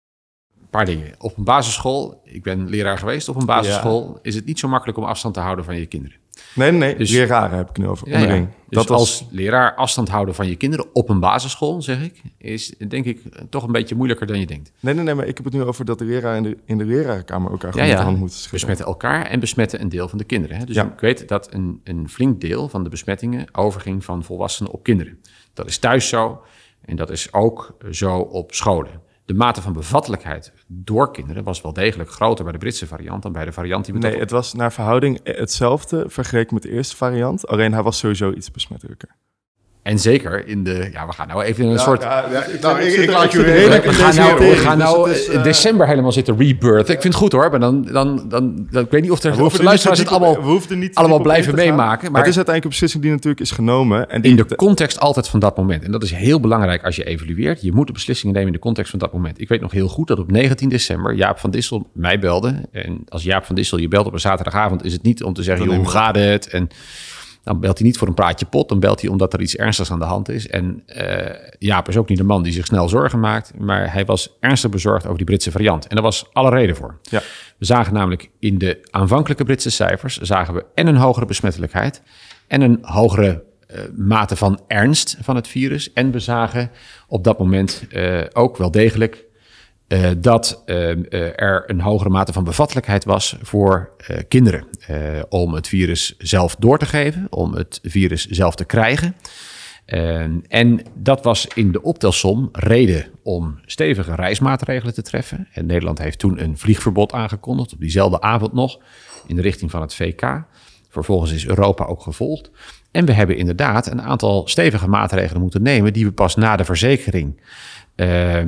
Speaker 8: Een paar dingen. Op een basisschool, ik ben leraar geweest, op een basisschool ja. is het niet zo makkelijk om afstand te houden van je kinderen.
Speaker 2: Nee, nee, nee.
Speaker 8: Dus,
Speaker 2: leraren heb ik nu over.
Speaker 8: Ja, ja. Dus
Speaker 2: dat was...
Speaker 8: als leraar afstand houden van je kinderen op een basisschool, zeg ik, is denk ik toch een beetje moeilijker dan je denkt.
Speaker 2: Nee, nee, nee, maar ik heb het nu over dat de leraar in de, in de lerarenkamer elkaar gewoon
Speaker 8: ja,
Speaker 2: met
Speaker 8: ja.
Speaker 2: de hand moeten schudden.
Speaker 8: Besmetten elkaar en besmetten een deel van de kinderen. Hè? Dus
Speaker 2: ja.
Speaker 8: ik weet dat een, een flink deel van de besmettingen overging van volwassenen op kinderen. Dat is thuis zo en dat is ook zo op scholen. De mate van bevattelijkheid door kinderen was wel degelijk groter bij de Britse variant dan bij de variant die we
Speaker 2: Nee,
Speaker 8: toch...
Speaker 2: het was naar verhouding hetzelfde vergeleken met de eerste variant. Alleen hij was sowieso iets besmettelijker.
Speaker 8: En zeker in de... Ja, we gaan nou even in een
Speaker 2: ja,
Speaker 8: soort...
Speaker 2: Ja, ja,
Speaker 1: ik, nou, ik, ik laat jullie
Speaker 8: We, we gaan nou, we gaan nou
Speaker 2: dus
Speaker 8: in uh, december helemaal zitten rebirth. Ik vind het goed hoor, maar dan... dan, dan, dan ik weet niet of, er,
Speaker 2: we
Speaker 8: of de luisteraars het allemaal,
Speaker 2: we niet
Speaker 8: allemaal blijven meemaken. Maar,
Speaker 2: maar het is uiteindelijk een beslissing die natuurlijk is genomen. En die
Speaker 8: in de context altijd van dat moment. En dat is heel belangrijk als je evalueert. Je moet de beslissingen nemen in de context van dat moment. Ik weet nog heel goed dat op negentien december Jaap van Dissel mij belde. En als Jaap van Dissel je belt op een zaterdagavond, is het niet om te zeggen, joh, hoe gaat het? En dan belt hij niet voor een praatje pot. Dan belt hij omdat er iets ernstigs aan de hand is. En uh, Jaap is ook niet een man die zich snel zorgen maakt. Maar hij was ernstig bezorgd over die Britse variant. En daar was alle reden voor.
Speaker 2: Ja.
Speaker 8: We zagen namelijk in de aanvankelijke Britse cijfers... zagen we en een hogere besmettelijkheid... en een hogere uh, mate van ernst van het virus. En we zagen op dat moment uh, ook wel degelijk... Uh, dat uh, uh, er een hogere mate van bevattelijkheid was voor uh, kinderen. Uh, om het virus zelf door te geven, om het virus zelf te krijgen. Uh, en dat was in de optelsom reden om stevige reismaatregelen te treffen. En Nederland heeft toen een vliegverbod aangekondigd, op diezelfde avond nog, in de richting van het V K. Vervolgens is Europa ook gevolgd. En we hebben inderdaad een aantal stevige maatregelen moeten nemen, die we pas na de verzekering... Uh,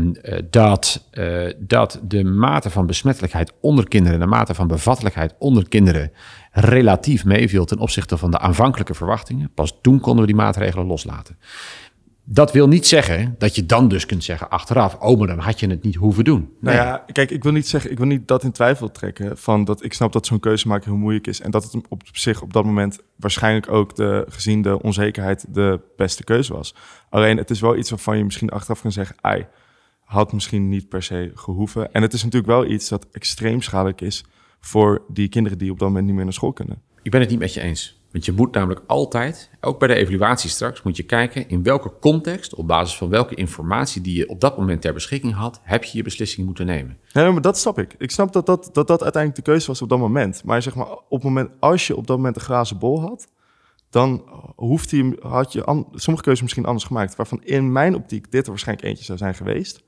Speaker 8: dat, uh, dat de mate van besmettelijkheid onder kinderen... de mate van bevattelijkheid onder kinderen... relatief meeviel ten opzichte van de aanvankelijke verwachtingen. Pas toen konden we die maatregelen loslaten. Dat wil niet zeggen dat je dan dus kunt zeggen achteraf... oh, maar dan had je het niet hoeven doen. Nee.
Speaker 2: Nou ja, kijk, ik wil niet zeggen, ik wil niet dat in twijfel trekken... van dat ik snap dat zo'n keuze maken heel moeilijk is... en dat het op zich op dat moment waarschijnlijk ook... de, gezien de onzekerheid de beste keuze was. Alleen het is wel iets waarvan je misschien achteraf kan zeggen... ai, had misschien niet per se gehoeven. En het is natuurlijk wel iets dat extreem schadelijk is... voor die kinderen die op dat moment niet meer naar school kunnen.
Speaker 8: Ik ben het niet met je eens. Want je moet namelijk altijd, ook bij de evaluatie straks... moet je kijken in welke context, op basis van welke informatie... die je op dat moment ter beschikking had... heb je je beslissing moeten nemen.
Speaker 2: Nee, maar dat snap ik. Ik snap dat dat, dat dat uiteindelijk de keuze was op dat moment. Maar zeg maar, op het moment, als je op dat moment een glazen bol had... dan hoeft hij, had je an, sommige keuzes misschien anders gemaakt... waarvan in mijn optiek dit er waarschijnlijk eentje zou zijn geweest...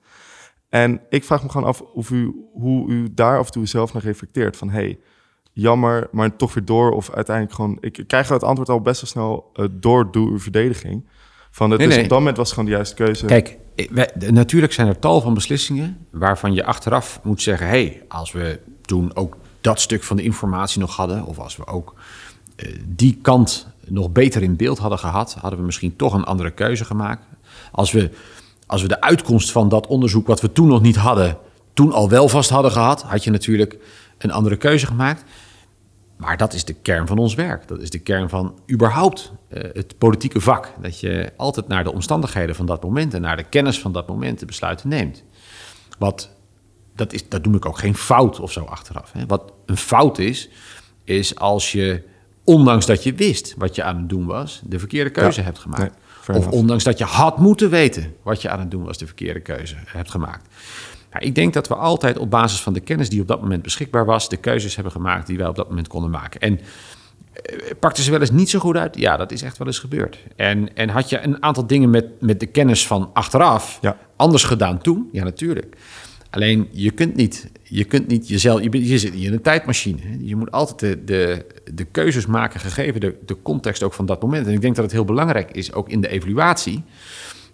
Speaker 2: En ik vraag me gewoon af of u, hoe u daar af en toe zelf naar reflecteert. Van, hey, jammer, maar toch weer door. Of uiteindelijk gewoon... Ik krijg het antwoord al best wel snel uh, door door uw verdediging. Van, het
Speaker 8: nee,
Speaker 2: dus
Speaker 8: nee.
Speaker 2: op dat moment was het gewoon de juiste keuze.
Speaker 8: Kijk, wij, natuurlijk zijn er tal van beslissingen... waarvan je achteraf moet zeggen... hé, hey, als we toen ook dat stuk van de informatie nog hadden... of als we ook uh, die kant nog beter in beeld hadden gehad... hadden we misschien toch een andere keuze gemaakt. Als we... Als we de uitkomst van dat onderzoek wat we toen nog niet hadden... toen al wel vast hadden gehad... had je natuurlijk een andere keuze gemaakt. Maar dat is de kern van ons werk. Dat is de kern van überhaupt uh, het politieke vak. Dat je altijd naar de omstandigheden van dat moment... en naar de kennis van dat moment de besluiten neemt. Wat, dat, is, dat noem ik ook geen fout of zo achteraf. Hè. Wat een fout is, is als je... ondanks dat je wist wat je aan het doen was... de verkeerde keuze ja, hebt gemaakt. Nee. Of ondanks dat je had moeten weten wat je aan het doen was... de verkeerde keuze hebt gemaakt. Nou, ik denk dat we altijd op basis van de kennis die op dat moment beschikbaar was... de keuzes hebben gemaakt die wij op dat moment konden maken. En uh, pakte ze wel eens niet zo goed uit? Ja, dat is echt wel eens gebeurd. En, en had je een aantal dingen met, met de kennis van achteraf ja. anders gedaan toen? Ja, natuurlijk. Alleen je kunt niet, je kunt niet jezelf... Je, bent, je zit in een tijdmachine. Hè? Je moet altijd de, de, de keuzes maken gegeven de, de context ook van dat moment. En ik denk dat het heel belangrijk is, ook in de evaluatie...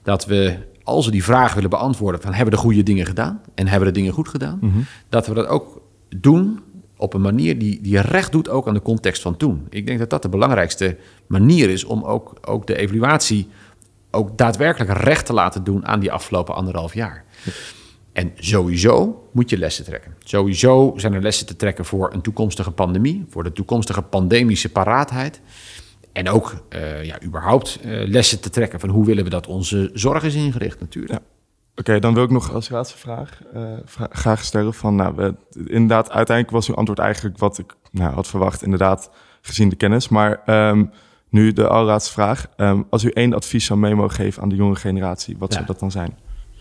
Speaker 8: dat we, als we die vraag willen beantwoorden van hebben we de goede dingen gedaan en hebben we de dingen goed gedaan,
Speaker 2: Mm-hmm.
Speaker 8: dat we dat ook doen op een manier die, die recht doet ook aan de context van toen. Ik denk dat dat de belangrijkste manier is om ook, ook de evaluatie ook daadwerkelijk recht te laten doen aan die afgelopen anderhalf jaar. En sowieso moet je lessen trekken. Sowieso zijn er lessen te trekken voor een toekomstige pandemie, voor de toekomstige pandemische paraatheid. En ook uh, ja, überhaupt uh, lessen te trekken van hoe willen we dat onze zorg is ingericht natuurlijk.
Speaker 2: Ja. Oké, okay, dan wil ik nog als laatste vraag uh, vra- graag stellen van, nou, we, inderdaad, uiteindelijk was uw antwoord eigenlijk wat ik nou, had verwacht, inderdaad, gezien de kennis. Maar um, nu de allerlaatste vraag. Um, als u één advies zou mee mogen geven aan de jonge generatie, wat ja. zou dat dan zijn?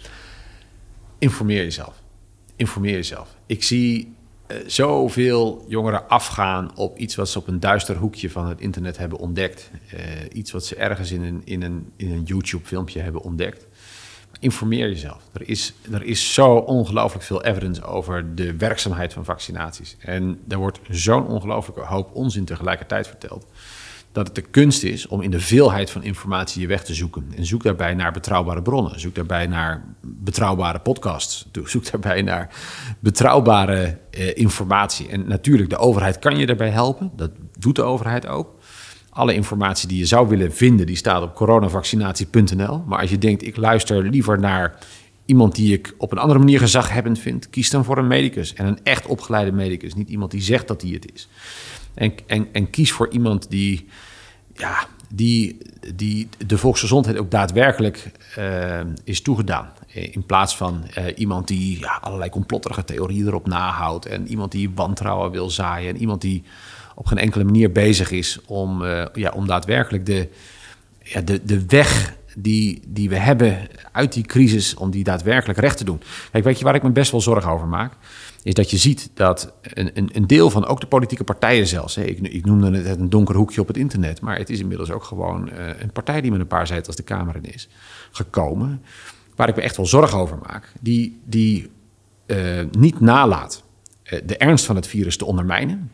Speaker 8: Informeer jezelf. Informeer jezelf. Ik zie uh, zoveel jongeren afgaan op iets wat ze op een duister hoekje van het internet hebben ontdekt. Uh, iets wat ze ergens in een, in een, in een YouTube-filmpje hebben ontdekt. Informeer jezelf. Er is, er is zo ongelooflijk veel evidence over de werkzaamheid van vaccinaties. En er wordt zo'n ongelooflijke hoop onzin tegelijkertijd verteld, dat het de kunst is om in de veelheid van informatie je weg te zoeken. En zoek daarbij naar betrouwbare bronnen. Zoek daarbij naar betrouwbare podcasts. Zoek daarbij naar betrouwbare eh, informatie. En natuurlijk, de overheid kan je daarbij helpen. Dat doet de overheid ook. Alle informatie die je zou willen vinden, die staat op coronavaccinatie punt n l. Maar als je denkt, ik luister liever naar iemand die ik op een andere manier gezaghebbend vind, kies dan voor een medicus. En een echt opgeleide medicus. Niet iemand die zegt dat hij het is. En, en, en kies voor iemand die, ja, die, die de volksgezondheid ook daadwerkelijk uh, is toegedaan. In plaats van uh, iemand die ja, allerlei complotterige theorieën erop nahoudt. En iemand die wantrouwen wil zaaien. En iemand die op geen enkele manier bezig is om, uh, ja, om daadwerkelijk de, ja, de, de weg die, die we hebben uit die crisis, om die daadwerkelijk recht te doen. Kijk, weet je waar ik me best wel zorgen over maak? Is dat je ziet dat een, een, een deel van ook de politieke partijen zelfs, hè, ik, ik noemde het een donker hoekje op het internet, maar het is inmiddels ook gewoon uh, een partij die met een paar zetels de Kamer in is gekomen, waar ik me echt wel zorgen over maak, die, die uh, niet nalaat uh, de ernst van het virus te ondermijnen,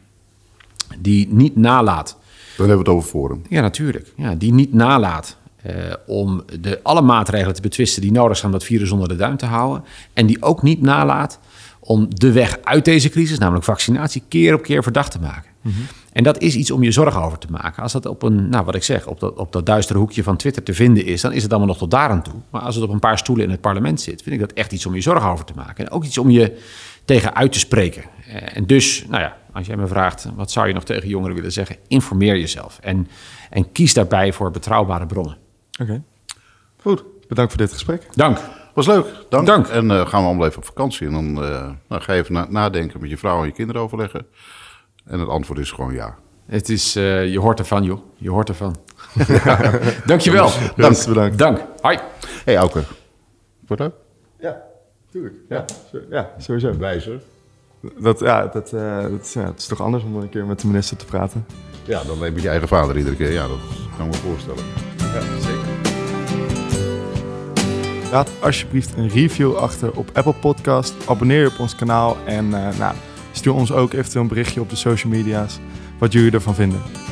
Speaker 8: die niet nalaat...
Speaker 1: Dan hebben we het over Forum.
Speaker 8: Ja, natuurlijk. Ja, die niet nalaat uh, om de, alle maatregelen te betwisten die nodig zijn om dat virus onder de duim te houden, en die ook niet nalaat om de weg uit deze crisis, namelijk vaccinatie, keer op keer verdacht te maken. Mm-hmm. En dat is iets om je zorgen over te maken. Als dat op een, nou wat ik zeg, op dat, op dat duistere hoekje van Twitter te vinden is, dan is het allemaal nog tot daar aan toe. Maar als het op een paar stoelen in het parlement zit, vind ik dat echt iets om je zorgen over te maken. En ook iets om je tegen uit te spreken. En dus, nou ja, als jij me vraagt, wat zou je nog tegen jongeren willen zeggen? Informeer jezelf. En, en kies daarbij voor betrouwbare bronnen.
Speaker 2: Oké. Okay. Goed, bedankt voor dit gesprek.
Speaker 8: Dank.
Speaker 1: Was leuk, dank.
Speaker 8: dank.
Speaker 1: En uh, gaan we allemaal even op vakantie. En dan uh, nou, ga je even na- nadenken, met je vrouw en je kinderen overleggen. En het antwoord is gewoon ja.
Speaker 8: Het is, uh, je hoort ervan, joh. Je hoort ervan. Ja. Dankjewel.
Speaker 2: Yes, dank. Bedankt.
Speaker 8: Dank. Hoi.
Speaker 1: Hey, Auke. Wordt dat?
Speaker 2: Ja, tuurlijk. Ja, ja sowieso.
Speaker 1: Wijzer.
Speaker 2: Dat, ja, dat, uh, dat is, ja, het is toch anders om een keer met de minister te praten.
Speaker 1: Ja, dan neem je je eigen vader iedere keer. Ja, dat kan ik me voorstellen.
Speaker 2: Ja, zeker. Laat alsjeblieft een review achter op Apple Podcast. Abonneer je op ons kanaal. En uh, nou, stuur ons ook eventueel een berichtje op de social media's wat jullie ervan vinden.